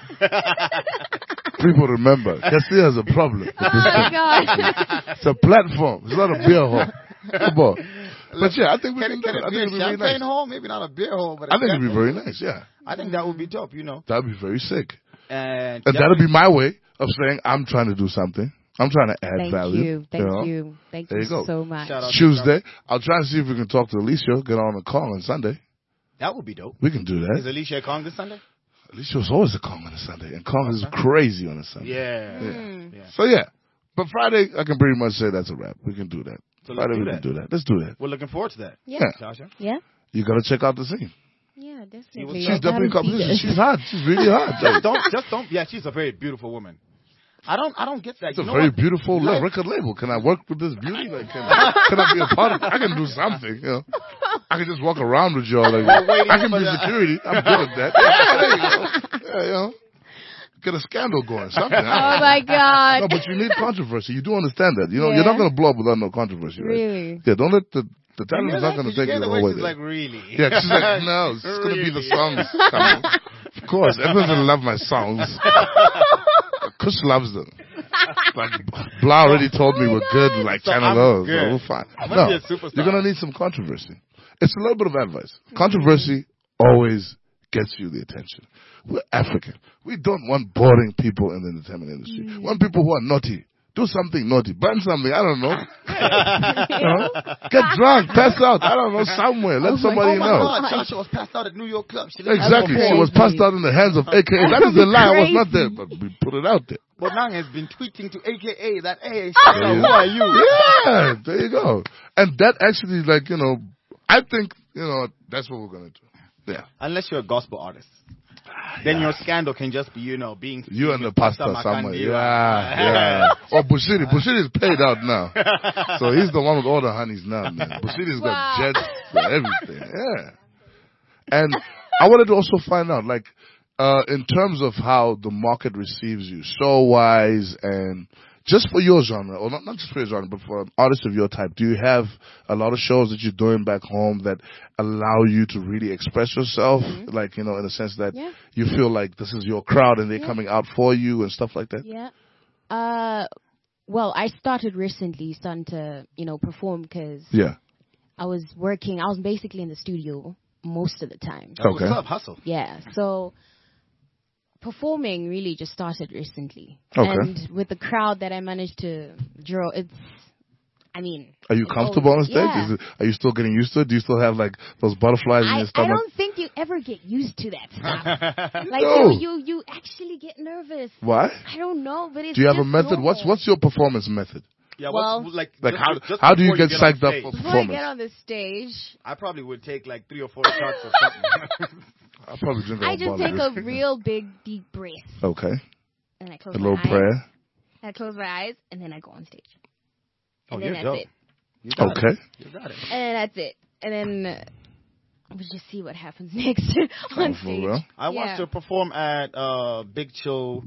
People remember. Kessie has a problem with this Oh my thing. God. It's a platform. It's not a beer hall. Come on. But yeah, I think we can do it. I think it'd be very champagne nice. hall, maybe not a beer hall, but I think it'd be very nice, yeah. I think that would be dope, That'd be very sick. And that'll be my way of saying I'm trying to do something. I'm trying to add Thank value. you. Thank know? you. Thank There you you go. so much. Shout out to Tuesday, I'll try and see if we can talk to Alicia, get on a call on Sunday. that would be dope. We can do Is that. Alicia Kong this Sunday? Alicia was always a Kong on a Sunday, and Kong is crazy on a Sunday. Yeah. So yeah, but Friday, I can pretty much say that's a wrap. We can do that. So let's Friday, do we that. can do that. Let's do that. We're looking forward to that. Yeah. Tasha? Yeah. You gotta check out the scene. Yeah, definitely. She's definitely competition. She's hot. She's really hot. Just don't. Yeah, she's a very beautiful woman. I don't get that. It's a You know very what? beautiful Like- record label. Can I work with this beauty? Like, can I be a part of it? I can do something, you know. I can just walk around with y'all. Like, waiting I can for be the- security. I'm good at that. Yeah, there you go. Yeah, you know. Get a scandal going, something. Oh my God. No, but you need controversy. You do understand that. You know, Yeah. you're not going to blow up without no controversy, right? Really? Yeah, don't let the talent You is not going to take you the the way whole way she's there. like, really? Yeah, she's like, no, it's going to be the Really? songs coming. Of course, everyone's going to love my songs. Kush loves them. Like, Blah already told me we're good, like So Channel I'm O, so good. we're fine. I'm gonna No, be a superstar. you're going to need some controversy. It's a little bit of advice. Controversy always gets you the attention. We're African. We don't want boring people in the entertainment industry. We want people who are naughty. Do something naughty. Burn something. I don't know. You know? Get drunk. Pass out. I don't know. Somewhere. Let somebody Oh my know. God, Tasha was passed out at New York Club. She didn't Exactly. That's She was crazy. passed out in the hands of AKA. That is a lie. I was not there, but we put it out there. But Nang has been tweeting to AKA that, hey, There you who are you? Yeah, there you go. And that actually, like, you know, I think, you know, that's what we're going to do. Yeah. Unless you're a gospel artist. Then your scandal can just be, being... You and the Pastor pastor somewhere. Makandi. Yeah. Or Bushiri. Bushiri is paid out now. So he's the one with all the honeys now, man. Bushiri's got jets and everything. Yeah. And I wanted to also find out, like, in terms of how the market receives you, show-wise, and just for your genre, or not just for your genre, but for artists of your type, do you have a lot of shows that you're doing back home that allow you to really express yourself? Like, in a sense that you feel like this is your crowd and they're coming out for you and stuff like that? Yeah. Well, I started recently starting to, perform because I was basically in the studio most of the time. That's what's up, hustle. Yeah. So performing really just started recently. Okay. And with the crowd that I managed to draw, are you comfortable on stage? Yeah. Are you still getting used to it? Do you still have like those butterflies in your I stomach? don't think you ever get used to that stuff. Like No. you actually get nervous. Why? I don't know, but it's Do you have a just method? normal. What's your performance method? Yeah, Well- like Like how do you get psyched up for Before I performance? get on the stage, I probably would take like 3 or 4 shots or something. I'll probably drink I a just bottle take of a real big deep breath Okay. and I close A my little eyes. prayer. I close my eyes and then I go on stage. Oh, And then you're that's dope. it. You got Okay. it. You got it. And then that's it. And then we'll just see what happens next on For stage. real? I watched her perform at Big Chill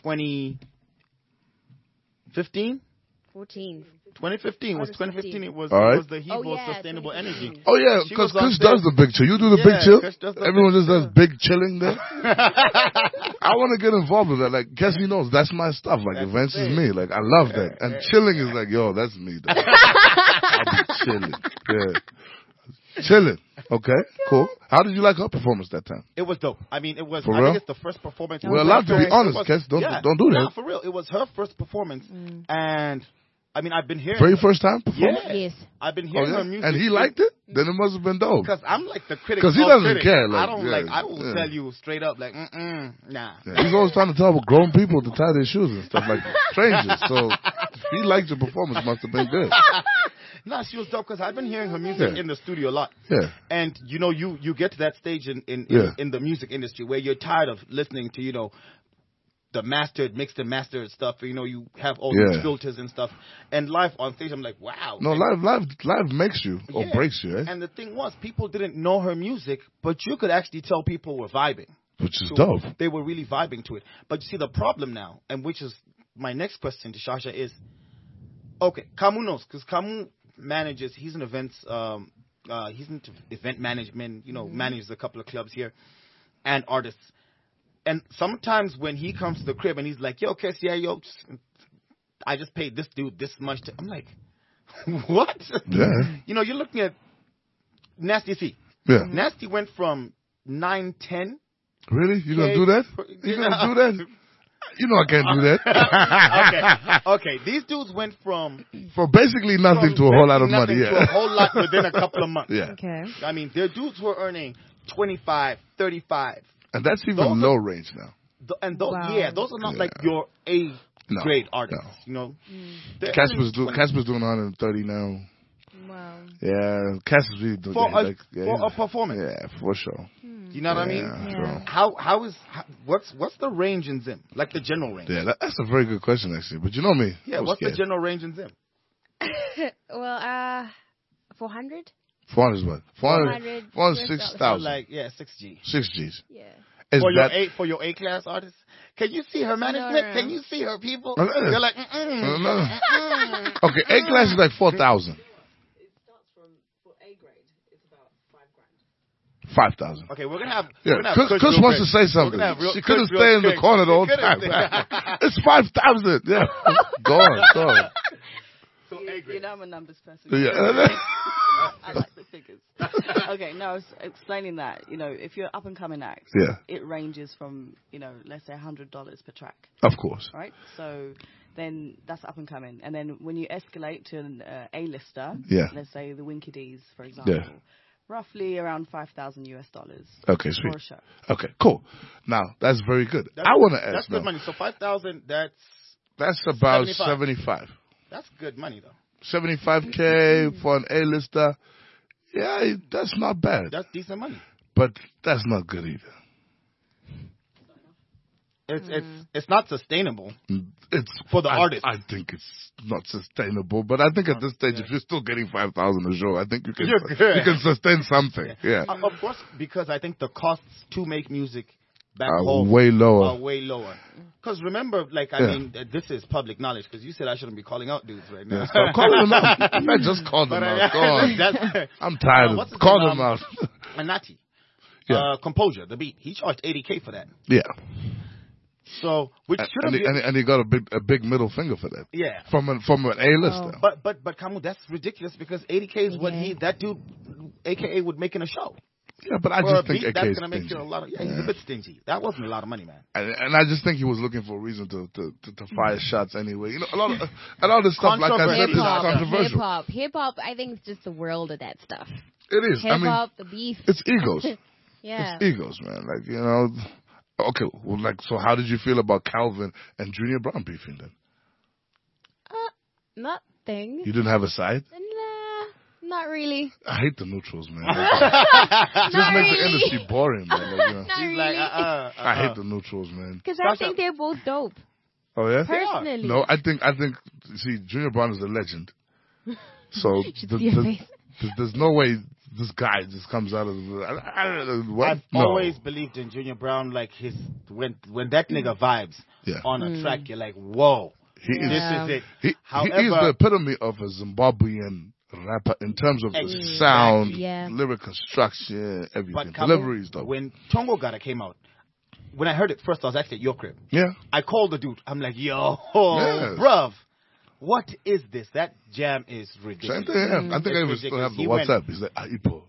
2015. 14. 2015 was 2015. 2015. It was All right. it was the Hebo Sustainable 2015. Energy. Oh yeah, She because was on Chris does stage. the big chill. You do the Yeah, big chill. Chris does the Everyone big just does chill. big chilling there. I want to get involved with that. Like, Cassie knows that's my stuff. Like, That's events is it. me. Like, I love that. And chilling is like, yo, that's me. Though. I'll be chilling. Yeah, chilling. Okay, cool. How did you like her performance that time? It was dope. I mean, it was. For I real? think it's the first performance. We're allowed to be honest, Kes. Don't do that. No, for real. It was her first performance, and I mean, I've been hearing. Very first time performance. Yeah. Yes. I've been Oh, hearing yeah? her music, And he liked it? Then it must have been dope. Because I'm like the critic. 'Cause he of doesn't critics. care, like, I don't yeah, I will yeah. tell you straight up, like, nah. Yeah, he's always trying to tell grown people to tie their shoes and stuff like strangers. So if he liked your performance, must have been good. Nah, she was dope because I've been hearing her music in the studio a lot. Yeah. And you get to that stage in Yeah. the music industry where you're tired of listening to the mastered, mixed and mastered stuff. You know, you have all these filters and stuff. And live on stage, I'm like, wow. No, live makes you or breaks you, eh? And the thing was, people didn't know her music, but you could actually tell people were vibing. Which is dope. They were really vibing to it. But you see, the problem now, and which is my next question to Shasha is, okay, Kamu knows, because Kamu manages, he's into event management, you know, manages a couple of clubs here and artists. And sometimes when he comes to the crib and he's like, yo, Kessie, I just paid this dude this much. I'm like, what? Yeah. You know, you're looking at Nasty C. Yeah. Nasty went from 9-10. Really? You gonna do that? You gonna do that? You know I can't do that. Okay. These dudes went from basically nothing to a whole lot of money. To a whole lot within a couple of months. Yeah. Okay. I mean, their dudes were earning 25, 35. And that's even low range now. Those are not like your A-grade artists. No. You know, Casper's doing 130 now. Wow. Yeah, Casper's really doing for a performance. Yeah, for sure. You know what I mean? Yeah. Sure. What's the range in Zim? Like the general range? Yeah, that's a very good question actually. But you know me. Yeah, what's the general range in Zim? Well, 400. 400 is what? 400 6,000. Like 6G. 6Gs. Yeah. For your A-class artists? Can you see her management? No. Can you see her people? You're like, Okay, A-class is like 4,000. It starts for A-grade, it's about 5,000. Okay, we're gonna have. Kush wants to say something. She couldn't stay in the corner the whole time. It's 5,000. Yeah. Go on. So you know I'm a numbers person. Yeah. I like the figures. Okay, no, I was explaining that, you know, if you're up and coming act, it ranges from, you know, let's say $100 per track. Of course. Right? So then that's up and coming. And then when you escalate to an A-lister, let's say the Winky D's, for example, roughly around $5,000 US. Okay, sweet. For a show. Okay, cool. Now, that's very good. I want to ask that's good money. So 5,000, that's about 75. That's good money, though. 75K for an A-lister. Yeah, that's not bad. That's decent money. But that's not good either. It's not sustainable. It's for the artist. I think it's not sustainable. But I think at this stage, if you're still getting 5,000 a show, I think you can sustain something. Yeah. Of course, because I think the costs to make music back are home way lower. Are way lower. Because remember, I mean, this is public knowledge. Because you said I shouldn't be calling out dudes right now. Yeah, stop calling them out. I just called them out. Go on. I'm tired of calling them out. Manati. Composure, the beat. He charged $80K for that. Yeah. So, which shouldn't be... And he got a big middle finger for that. Yeah. From an A-lister. But Kamu, that's ridiculous because $80K is what that dude, AKA, would make in a show. Yeah, but I just think that's going to make you a lot of... Yeah, he's a bit stingy. That wasn't a lot of money, man. And I just think he was looking for a reason to fire shots anyway. You know, a lot of this stuff, like I said, is controversial. Hip-hop, I think it's just the world of that stuff. It is. Hip-hop, the beef. It's egos. Yeah. It's egos, man. Like, you know... Okay, well, so how did you feel about Calvin and Junior Brown beefing then? Nothing. You didn't have a side? Nah, not really. I hate the neutrals, man. Just make the industry boring, man. Like, you know. Not really. I hate the neutrals, man. Because I think they're both dope. Oh, yeah? Personally. No, I think, see, Junior Brown is a legend. So, there's no way this guy just comes out of I've always believed in Junior Brown, like when that nigga vibes on a track, you're like, whoa, this is it. He is the epitome of a Zimbabwean rapper in terms of the sound, lyric construction, everything. Deliveries, though. When Tongo Gada came out, when I heard it first, I was actually at your crib. Yeah. I called the dude. I'm like, yo, bruv. What is this? That jam is ridiculous. Same thing. I think I even still have the WhatsApp. He's like, Ipo.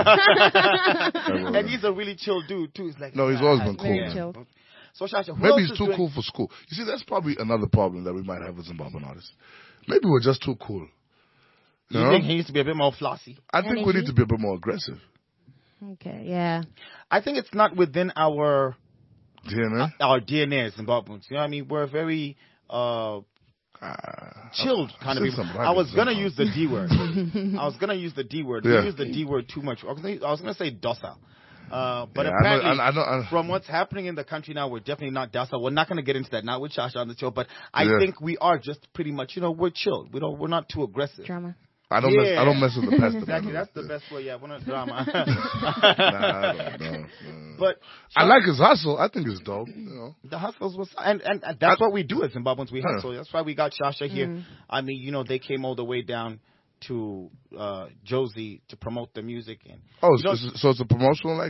And he's a really chill dude, too. He's like, no, he's always been cool. Very chill. So, Shasha, maybe he's too cool for school. You see, that's probably another problem that we might have with Zimbabwean artists. Maybe we're just too cool. You think he needs to be a bit more flossy? I think we need to be a bit more aggressive. Okay, yeah. I think it's not within our DNA. Our DNA as Zimbabweans. You know what I mean? We're very chilled kind of people. I was going to use the D word. We use the D word too much. I was going to say docile. But apparently, from what's happening in the country now, we're definitely not docile. We're not going to get into that, not with Shasha on the show, but I think we are just pretty much, we're chilled. We're not too aggressive. Drama. I don't mess with the pest. Exactly, that's the best way. Yeah, we're not drama. I don't know. But I like his hustle. I think it's dope. The hustles was, and that's what we do as Zimbabweans. We hustle. That's why we got Shasha here. I mean, they came all the way down to Josie to promote the music. And so it's a promotional,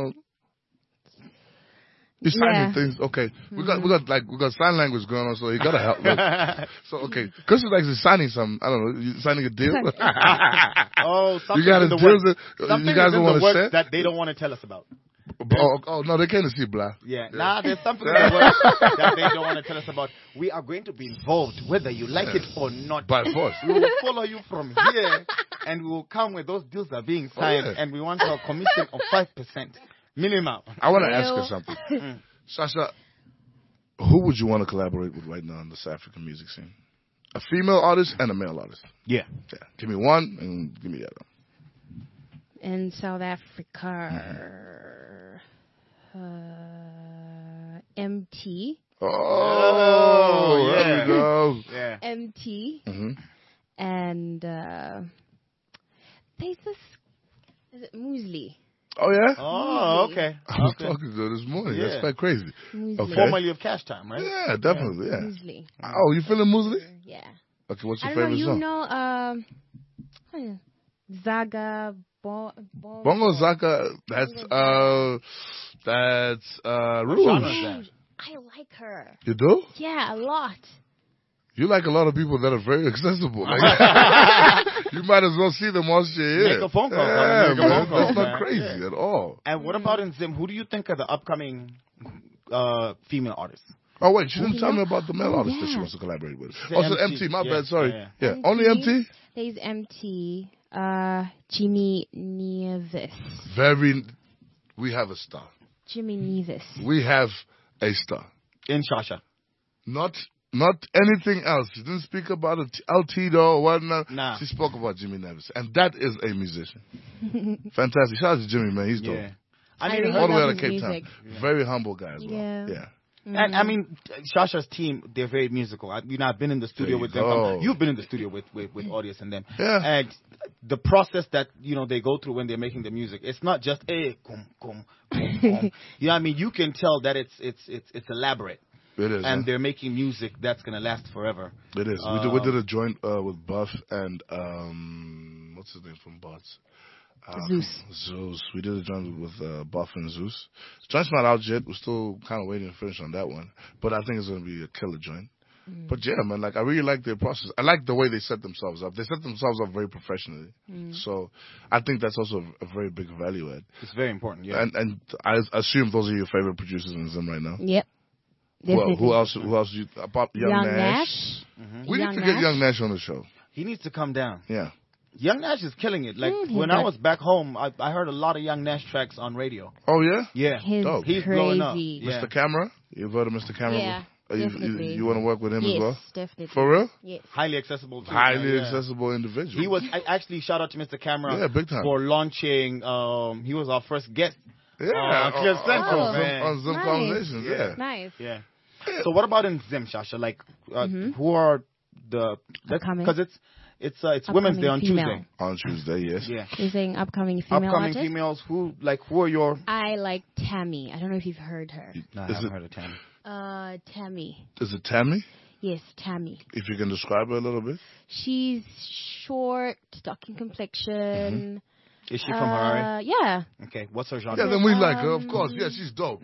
You're signing things. Okay, we got sign language going on, so you gotta help. So okay, Chris is like signing some. I don't know. You signing a deal? Something you got a deal that you guys don't want to share that they don't want to tell us about. No, they can't see blah. Yeah, there's something that they don't want to tell us about. We are going to be involved, whether you like it or not. By force. We will follow you from here, and we will come where those deals are being signed, and we want our commission of 5%. Minimum. I want to ask her something. Shasha, who would you want to collaborate with right now in the South African music scene? A female artist and a male artist. Yeah. Give me one and give me the other. In South Africa, MT. Oh, there we go. Yeah. MT. Mm-hmm. And there's this, is it Muesli? Oh, yeah? Oh, okay. I was talking to her this morning. Yeah. That's quite crazy. Okay. Formerly of Cash Time, right? Yeah, definitely, yeah. Muesli. Oh, you feeling Muesli? Yeah. Okay, what's your favorite song? Zaga, Bongo Zaka, that's Rouge. I like her. You do? Yeah, a lot. You like a lot of people that are very accessible. You might as well see them once you're here. Make a phone call. That's not crazy at all. And what about in Zim? Who do you think are the upcoming female artists? Oh, wait, she didn't tell me about the male artist that she wants to collaborate with. Also, MT, my bad, sorry. Yeah. Only MT? There's MT, Jimmy Nevis. We have a star. Jimmy Nevis. We have a star. In Shasha. Not anything else. She didn't speak about Altito or whatnot. Nah. She spoke about Jimmy Nevis. And that is a musician. Fantastic. Shout out to Jimmy, man. He's dope. I mean, all the way out of Cape Town. Very humble guy as well. Yeah. Mm-hmm. And I mean, Shasha's team, they're very musical. I've been in the studio with them. You've been in the studio with Audius and them. Yeah. And the process that, they go through when they're making the music, it's not just, kum, kum, kum, kum. You know what I mean? You can tell that it's elaborate. It is. And they're making music that's going to last forever. It is. We did a joint with Buff and, what's his name from Bots? Zeus. We did a joint with Buff and Zeus. The joint's not out yet. We're still kind of waiting to finish on that one. But I think it's going to be a killer joint. But yeah, man, I really like their process. I like the way they set themselves up. They set themselves up very professionally. So I think that's also a very big value add. It's very important, yeah. And I assume those are your favorite producers in Zim right now. Yep. Well, who else? About Young Nash. We need to get Young Nash on the show. He needs to come down. Yeah. Young Nash is killing it. Like when I was back home, I heard a lot of Young Nash tracks on radio. Oh yeah. Yeah. He's blowing up. Yeah. Mr. Camera. You've heard of Mr. Camera? Yeah. Definitely. You want to work with him as well? Yes, definitely. For real? Yes. Highly accessible. Accessible individual. He was actually shout out to Mr. Camera. Yeah, big time. For launching. He was our first guest. Yeah. On Central, on Zim Conversations. Yeah. Nice. Yeah. So what about in Zim, Shasha? Like, who are the because it's Women's Day on Tuesday. On Tuesday, yes. Yeah. You're saying upcoming female artists? Females. Who are your? I like Tammy. I don't know if you've heard her. No, I haven't heard of Tammy. Tammy. Is it Tammy? Yes, Tammy. If you can describe her a little bit. She's short, dark in complexion. Is she from Harare? Yeah. Okay, what's her genre? Yeah, then we like her, of course. Yeah, she's dope.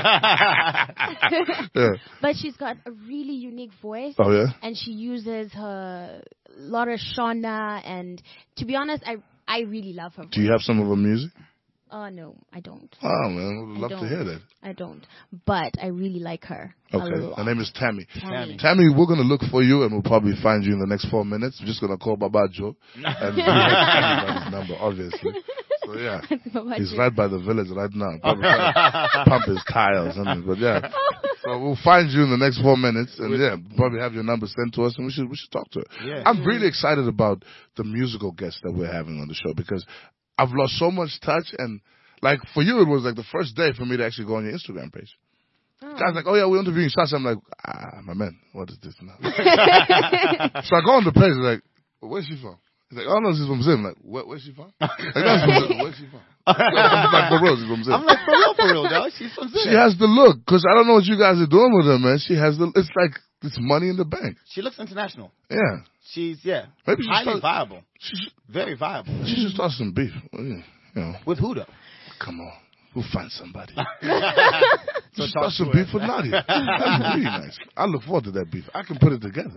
But she's got a really unique voice. Oh, yeah? And she uses her lot of Shona, and to be honest, I really love her voice. Do you have some of her music? No, I don't. Oh, man, we'd love to hear that. I don't. But I really like her. Okay, her name is Tammy. Tammy, we're going to look for you, and we'll probably find you in the next 4 minutes. We're just going to call Baba Joe. And we have everybody's number, obviously. So, yeah. He's right by the village right now. Probably pump his tires. But, yeah. So, we'll find you in the next 4 minutes, and, yeah, probably have your number sent to us, and we should talk to her. Yeah. I'm really excited about the musical guests that we're having on the show, because I've lost so much touch, and Like, for you, it was like the first day for me to actually go on your Instagram page. Guys like, oh yeah, we're interviewing Sasha. I'm like, my man, what is this now? So I go on the page, like, where's she from? He's like, oh no, she's from Zim. Like, where's she from? Like, no, she's from Zim. Where's she from? Like, for real, she's from Zim. I'm like, for real, dog. She's from Zim. She has the look, because I don't know what you guys are doing with her, man. She has it's like, it's money in the bank. She looks international. Yeah. She's, maybe highly viable. Very viable. She should start some beef. You know. With who, though? Come on. We'll find somebody. So start some beef with Nadia. That's really nice. I look forward to that beef. I can put it together.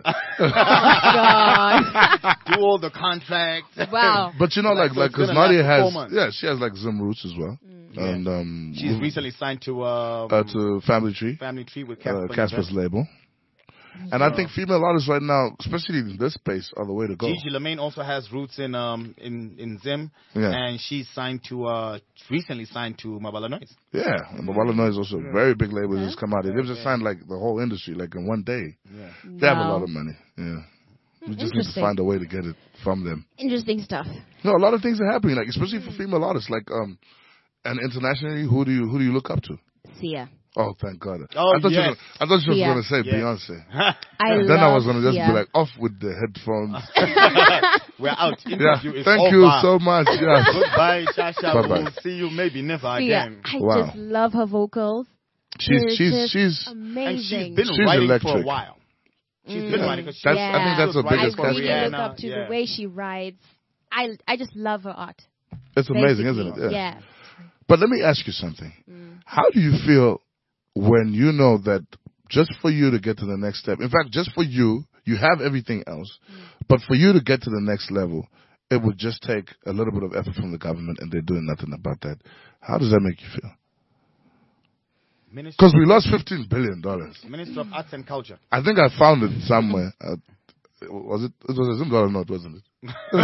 Do all the contracts. Wow. But you know, like, because Nadia has, she has like Zim roots as well. And she's recently signed to Family Tree. Family Tree with Casper's label. And I think female artists right now, especially in this space, are the way to go. Gigi Lamaine also has roots in Zim, and she's recently signed to Mabala Noise. Yeah, and Mabala Noise is also a very big label that's come out. They've just signed like the whole industry like in one day. Yeah. They have a lot of money. Yeah. We just need to find a way to get it from them. Interesting stuff. No, a lot of things are happening, like especially for female artists. Like and internationally, who do you look up to? Sia. Oh, thank God. Oh, I thought you were going to say Beyonce. Then I was going to just be like, off with the headphones. We're out. Thank you so much. Yeah. Goodbye, Shasha. Bye-bye. We'll see you maybe never again. I just love her vocals. She's amazing. And she's been writing electric. For a while. She's been writing. I think that's the biggest I really look up to the way she writes. I just love her art. It's amazing, isn't it? Yeah. But let me ask you something. How do you feel when you know that just for you to get to the next step, in fact, just for you have everything else, but for you to get to the next level, it would just take a little bit of effort from the government and they're doing nothing about that. How does that make you feel? Because we lost $15 billion. Minister of Arts and Culture. I think I found it somewhere. It was a Zim dollar note, wasn't it? I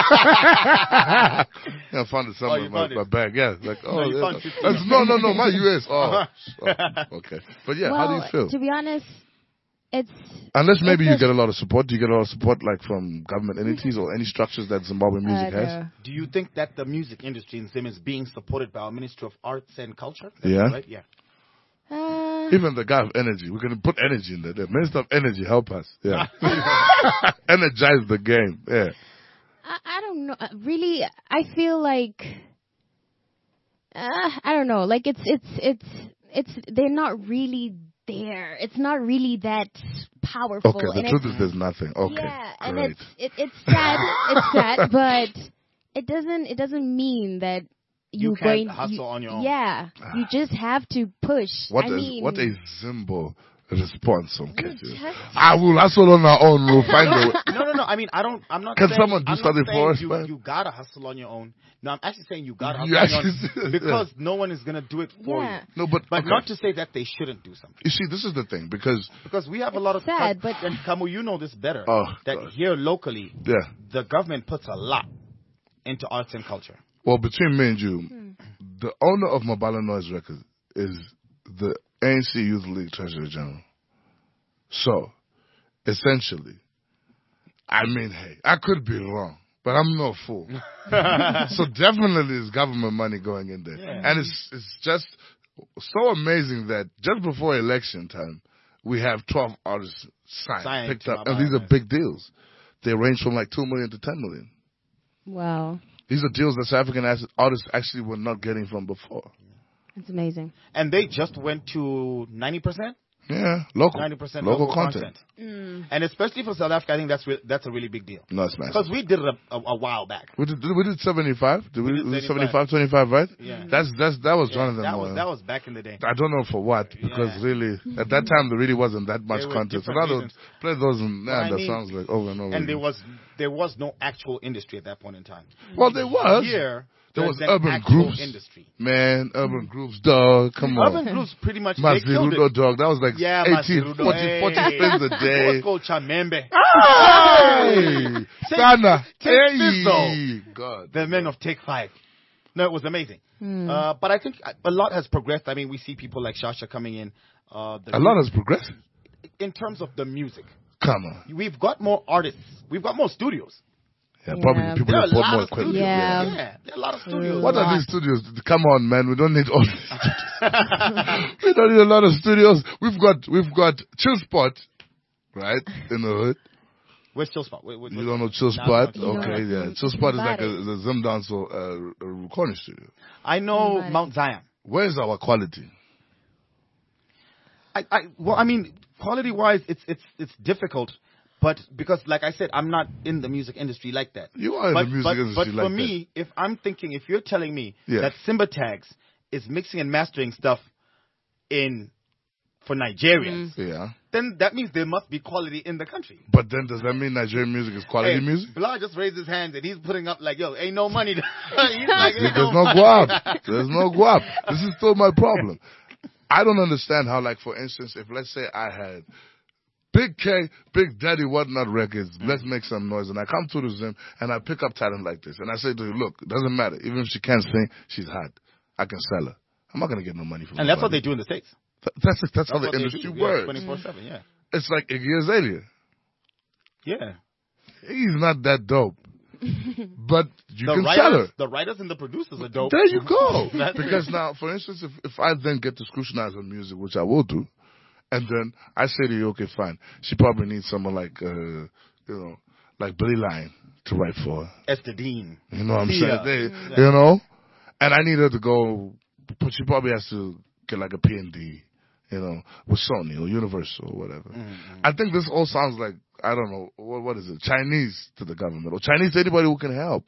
found it somewhere in my bag. Yeah, like no, my US. Okay. But yeah, how do you feel? To be honest, it's unless maybe you get a lot of support. Do you get a lot of support like from government entities or any structures that Zimbabwean music has? Do you think that the music industry in Zim is being supported by our Ministry of Arts and Culture? Right? Yeah. Even the guy of energy, we're going to put energy in there. The Minister of Energy, help us. Yeah. Energize the game. Yeah. I don't know. Really, I feel like I don't know. Like it's they're not really there. It's not really that powerful. Okay, the truth is there's nothing. Okay, yeah, and great. it's sad. It's sad, but it doesn't mean that you can't hustle on your own. Yeah, you just have to push. What a Zimbo response from Ketty. I will hustle on our own. We'll find a way. No. I mean, I'm not. Can saying, someone do something for us, man? You gotta hustle on your own. No, I'm actually saying you gotta hustle on your own because no one is gonna do it for you. No, but not to say that they shouldn't do something. You see, this is the thing because we have a lot of sad, but and Kamu, you know this better. God. Here locally, the government puts a lot into arts and culture. Well, between me and you, the owner of Mabala Noise Records is the ANC Youth League Treasurer General. So, essentially, I mean, hey, I could be wrong, but I'm no fool. So definitely there's government money going in there. Yeah. And it's just so amazing that just before election time, we have 12 artists picked up. And these are big deals. They range from like 2 million to 10 million. Wow. These are deals that South African artists actually were not getting from before. It's amazing. And they just went to 90%? Yeah, local. 90% local content. And especially for South Africa, I think that's a really big deal. No, it's nice. Because we did it a while back. We did 75? Did we 75, 25, right? Yeah. That was Jonathan. That was back in the day. I don't know for what, because really, at that time, there really wasn't that much content. So now play those, that sounds like over and over. And there was no actual industry at that point in time. Well, there was. Here, there was urban groups. Industry. Man, urban groups, dog. Come on. Urban groups pretty much Masirudo, dog. That was like 40 spins a day. What's called Chamembe. Hey! Sana. Hey! God. The men of Take 5. No, it was amazing. But I think a lot has progressed. I mean, we see people like Shasha coming in. A lot has progressed? In terms of the music. Come on. We've got more artists. We've got more studios. Yeah, probably people afford more equipment. Yeah, there are a lot of studios. What are these studios? Come on, man. We don't need all these studios. We don't need a lot of studios. We've got Chill Spot, right, in the hood. Where's Chill Spot? You don't know Chill Spot? Okay, yeah. Chill Spot is like a Zim Dancehall recording studio. I know Mount Zion. Where's our quality? Well, I mean, quality-wise, it's difficult. But because, like I said, I'm not in the music industry like that. You are in the music industry like that. But for me, if I'm thinking, if you're telling me that Simba Tags is mixing and mastering stuff for Nigerians, then that means there must be quality in the country. But then does that mean Nigerian music is quality music? Blah just raised his hand and he's putting up like, yo, ain't no money. He's like, there's no guap. There's no guap. This is still my problem. I don't understand how, like, for instance, if let's say I had Big K, Big Daddy, Whatnot Records, let's make some noise. And I come to the Zim and I pick up talent like this. And I say to you, look, it doesn't matter. Even if she can't sing, she's hot. I can sell her. I'm not going to get no money from her. And that's what they do in the States. That's how the industry works. 24/7, yeah. It's like Iggy Azalea. Yeah. He's not that dope. But you can sell her. The writers and the producers are dope. There you go. Because now, for instance, if I then get to scrutinize her music, which I will do, and then I say to you, okay, fine. She probably needs someone like, like Billy Lion to write for her. Esther Dean. You know what I'm saying? You know? And I need her to go, but she probably has to get like a P&D, you know, with Sony or Universal or whatever. Mm-hmm. I think this all sounds like, I don't know, what is it? Chinese to the government or Chinese to anybody who can help.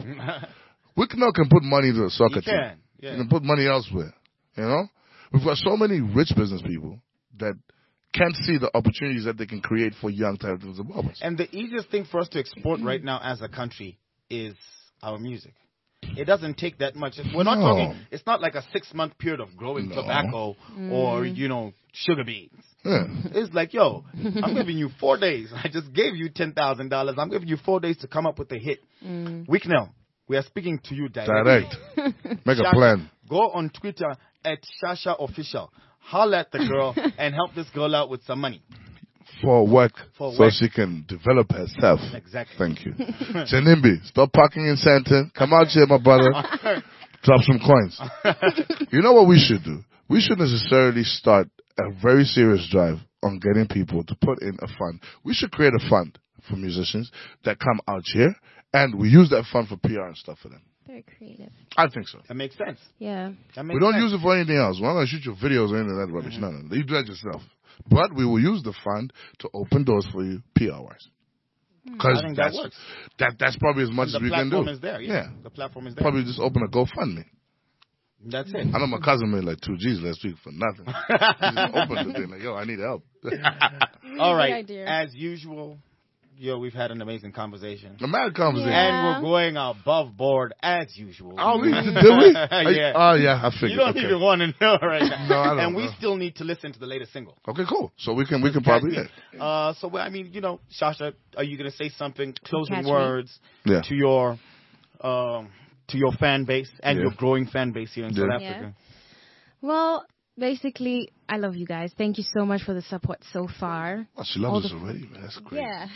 We can put money to a soccer team. Yeah. You can put money elsewhere, you know? We've got so many rich business people that can't see the opportunities that they can create for young talented Zimbabweans. And the easiest thing for us to export right now as a country is our music. It doesn't take that much. We're not talking, it's not like a 6-month period of growing tobacco or, sugar beans. Yeah. It's like, yo, I'm giving you 4 days. I just gave you $10,000. I'm giving you 4 days to come up with a hit. Wicknell, we are speaking to you direct. Make a plan. Go on Twitter at Shasha Official. Holler at the girl and help this girl out with some money. For work. So she can develop herself. Exactly. Thank you. Chanimbi, stop parking in Santon. Come out here, my brother. Drop some coins. You know what we should do? We should necessarily start a very serious drive on getting people to put in a fund. We should create a fund for musicians that come out here, and we use that fund for PR and stuff for them. Very creative. I think so. That makes sense. Yeah. We don't use it for anything else. We're not going to shoot your videos or anything of that rubbish. No. You do that yourself. But we will use the fund to open doors for you PR-wise. Because that works. That's probably as much as we can do. The platform is there. Yeah. The platform is there. Probably just open a GoFundMe. That's it. I know my cousin made like 2 G's last week for nothing. He just opened the thing like, yo, I need help. All right. As usual, we've had an amazing conversation. A mad conversation. And we're going above board as usual. Oh, did we? Yeah. Oh, yeah, I figured. You don't even want to know right now. No, I don't And know. we still need to listen to the latest single. Okay, cool. So we can probably, So, I mean, Shasha, are you going to say something, closing words to your fan base and your growing fan base here in South Africa? Well, basically, I love you guys. Thank you so much for the support so far. Oh, she loves us already, man. That's great. Yeah.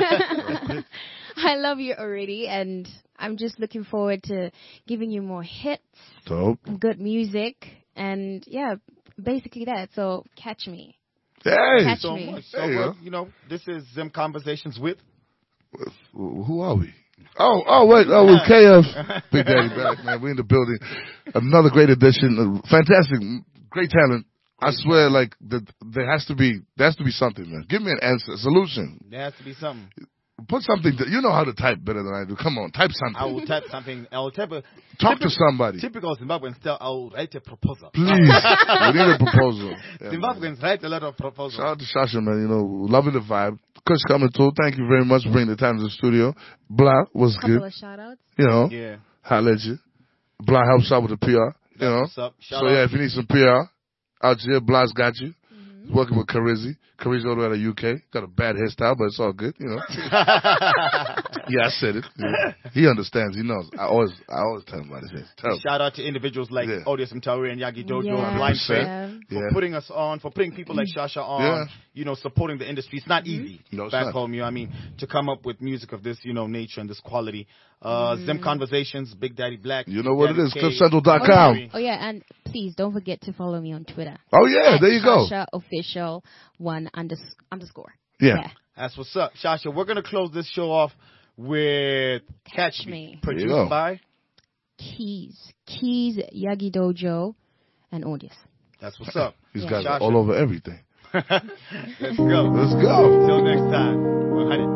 I love you already, and I'm just looking forward to giving you more hits. Dope. Good music, and basically that. So catch me. Hey! Catch so me. Much. So, this is Zim Conversations with... Who are we? Wait, with KF. Big Daddy back, man. We in the building. Another great addition. Fantastic. Great talent. I swear, like, there has to be something, man. Give me an answer, a solution. There has to be something. Put something. You know how to type better than I do. Come on, type something. I will type something. I will type Talk to somebody. Typical Zimbabwean style. I will write a proposal. Please, we need a proposal. Zimbabweans write a lot of proposals. Shout out to Shasha, man. Loving the vibe. Kush coming too. Thank you very much for bringing the time to the studio. Blah was good. Couple of shout outs. Yeah. Holla at you. Blah helps out with the PR. What's up? So if you need some PR out here, Blah's got you. Working with Carizzi. Carizzi over out of UK. Got a bad hairstyle, but it's all good, you know. Yeah, I said it. Yeah. He understands. He knows. I always tell him about his hair. Shout out to individuals like Odious Mtauri and Yagi Dojo and Blind Faith for putting us on, for putting people like Shasha on, you know, supporting the industry. It's not easy back home, you know what I mean, to come up with music of this, you know, nature and this quality. Zim Conversations, Big Daddy Black. You know what it is, CliffCentral.com. Oh, yeah, and please don't forget to follow me on Twitter. Oh, yeah, there you go. Shasha Official 1__. Yeah. That's what's up. Shasha, we're going to close this show off with Catch Me, produced by Keys, Yagi Dojo, and Odious. That's what's up. These guys are all over everything. Let's go. Let's go. Till next time. 100.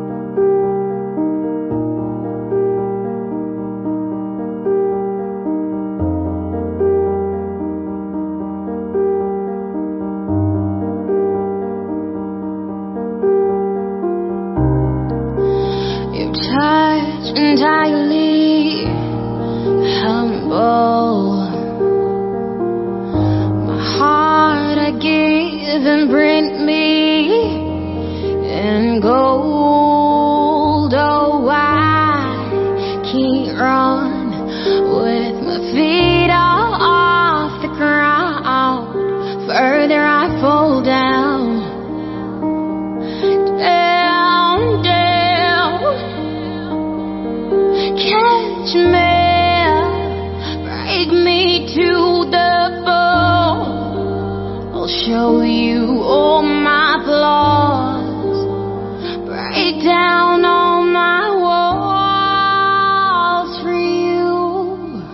Entirely humble, my heart I give and bring me in gold. Oh, I can't run with my feet off the ground. Further I fall down. Catch me, break me to the bone. I'll show you all my flaws, break down all my walls for you.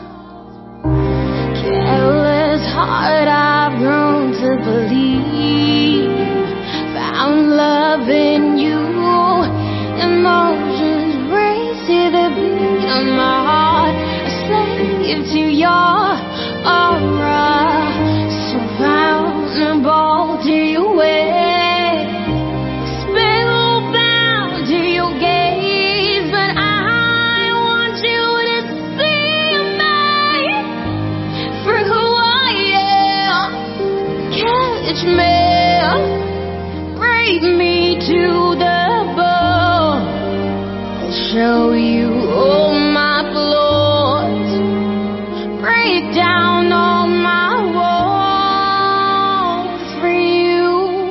Careless heart, I've grown to believe, found love in you. Emotions race to the beat of my heart, a slave to your aura, so vulnerable to your ways, spellbound to your gaze. But I want you to see me for who I am. Catch me, break me to the show you all my flaws, break down all my walls for you.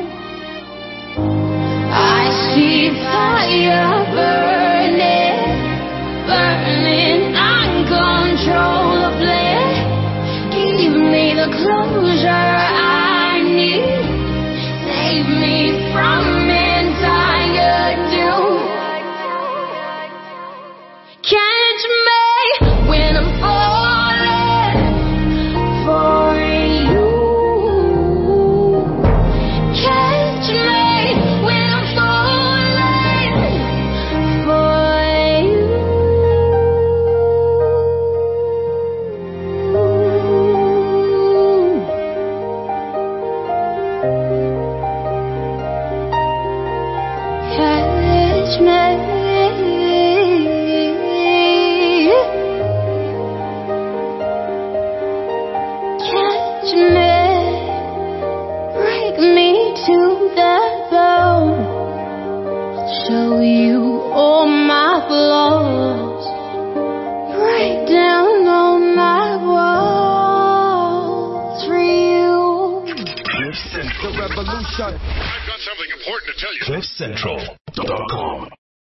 I see fire burning, burning uncontrollably. Give me the closure I need, save me from entire doom. Catch me when I'm falling for you. Catch me when I'm falling for you. Catch me. Break me to the bone, show you all my flaws, break down all my walls for you. Cliff Central Revolution. I've got something important to tell you. CliffCentral.com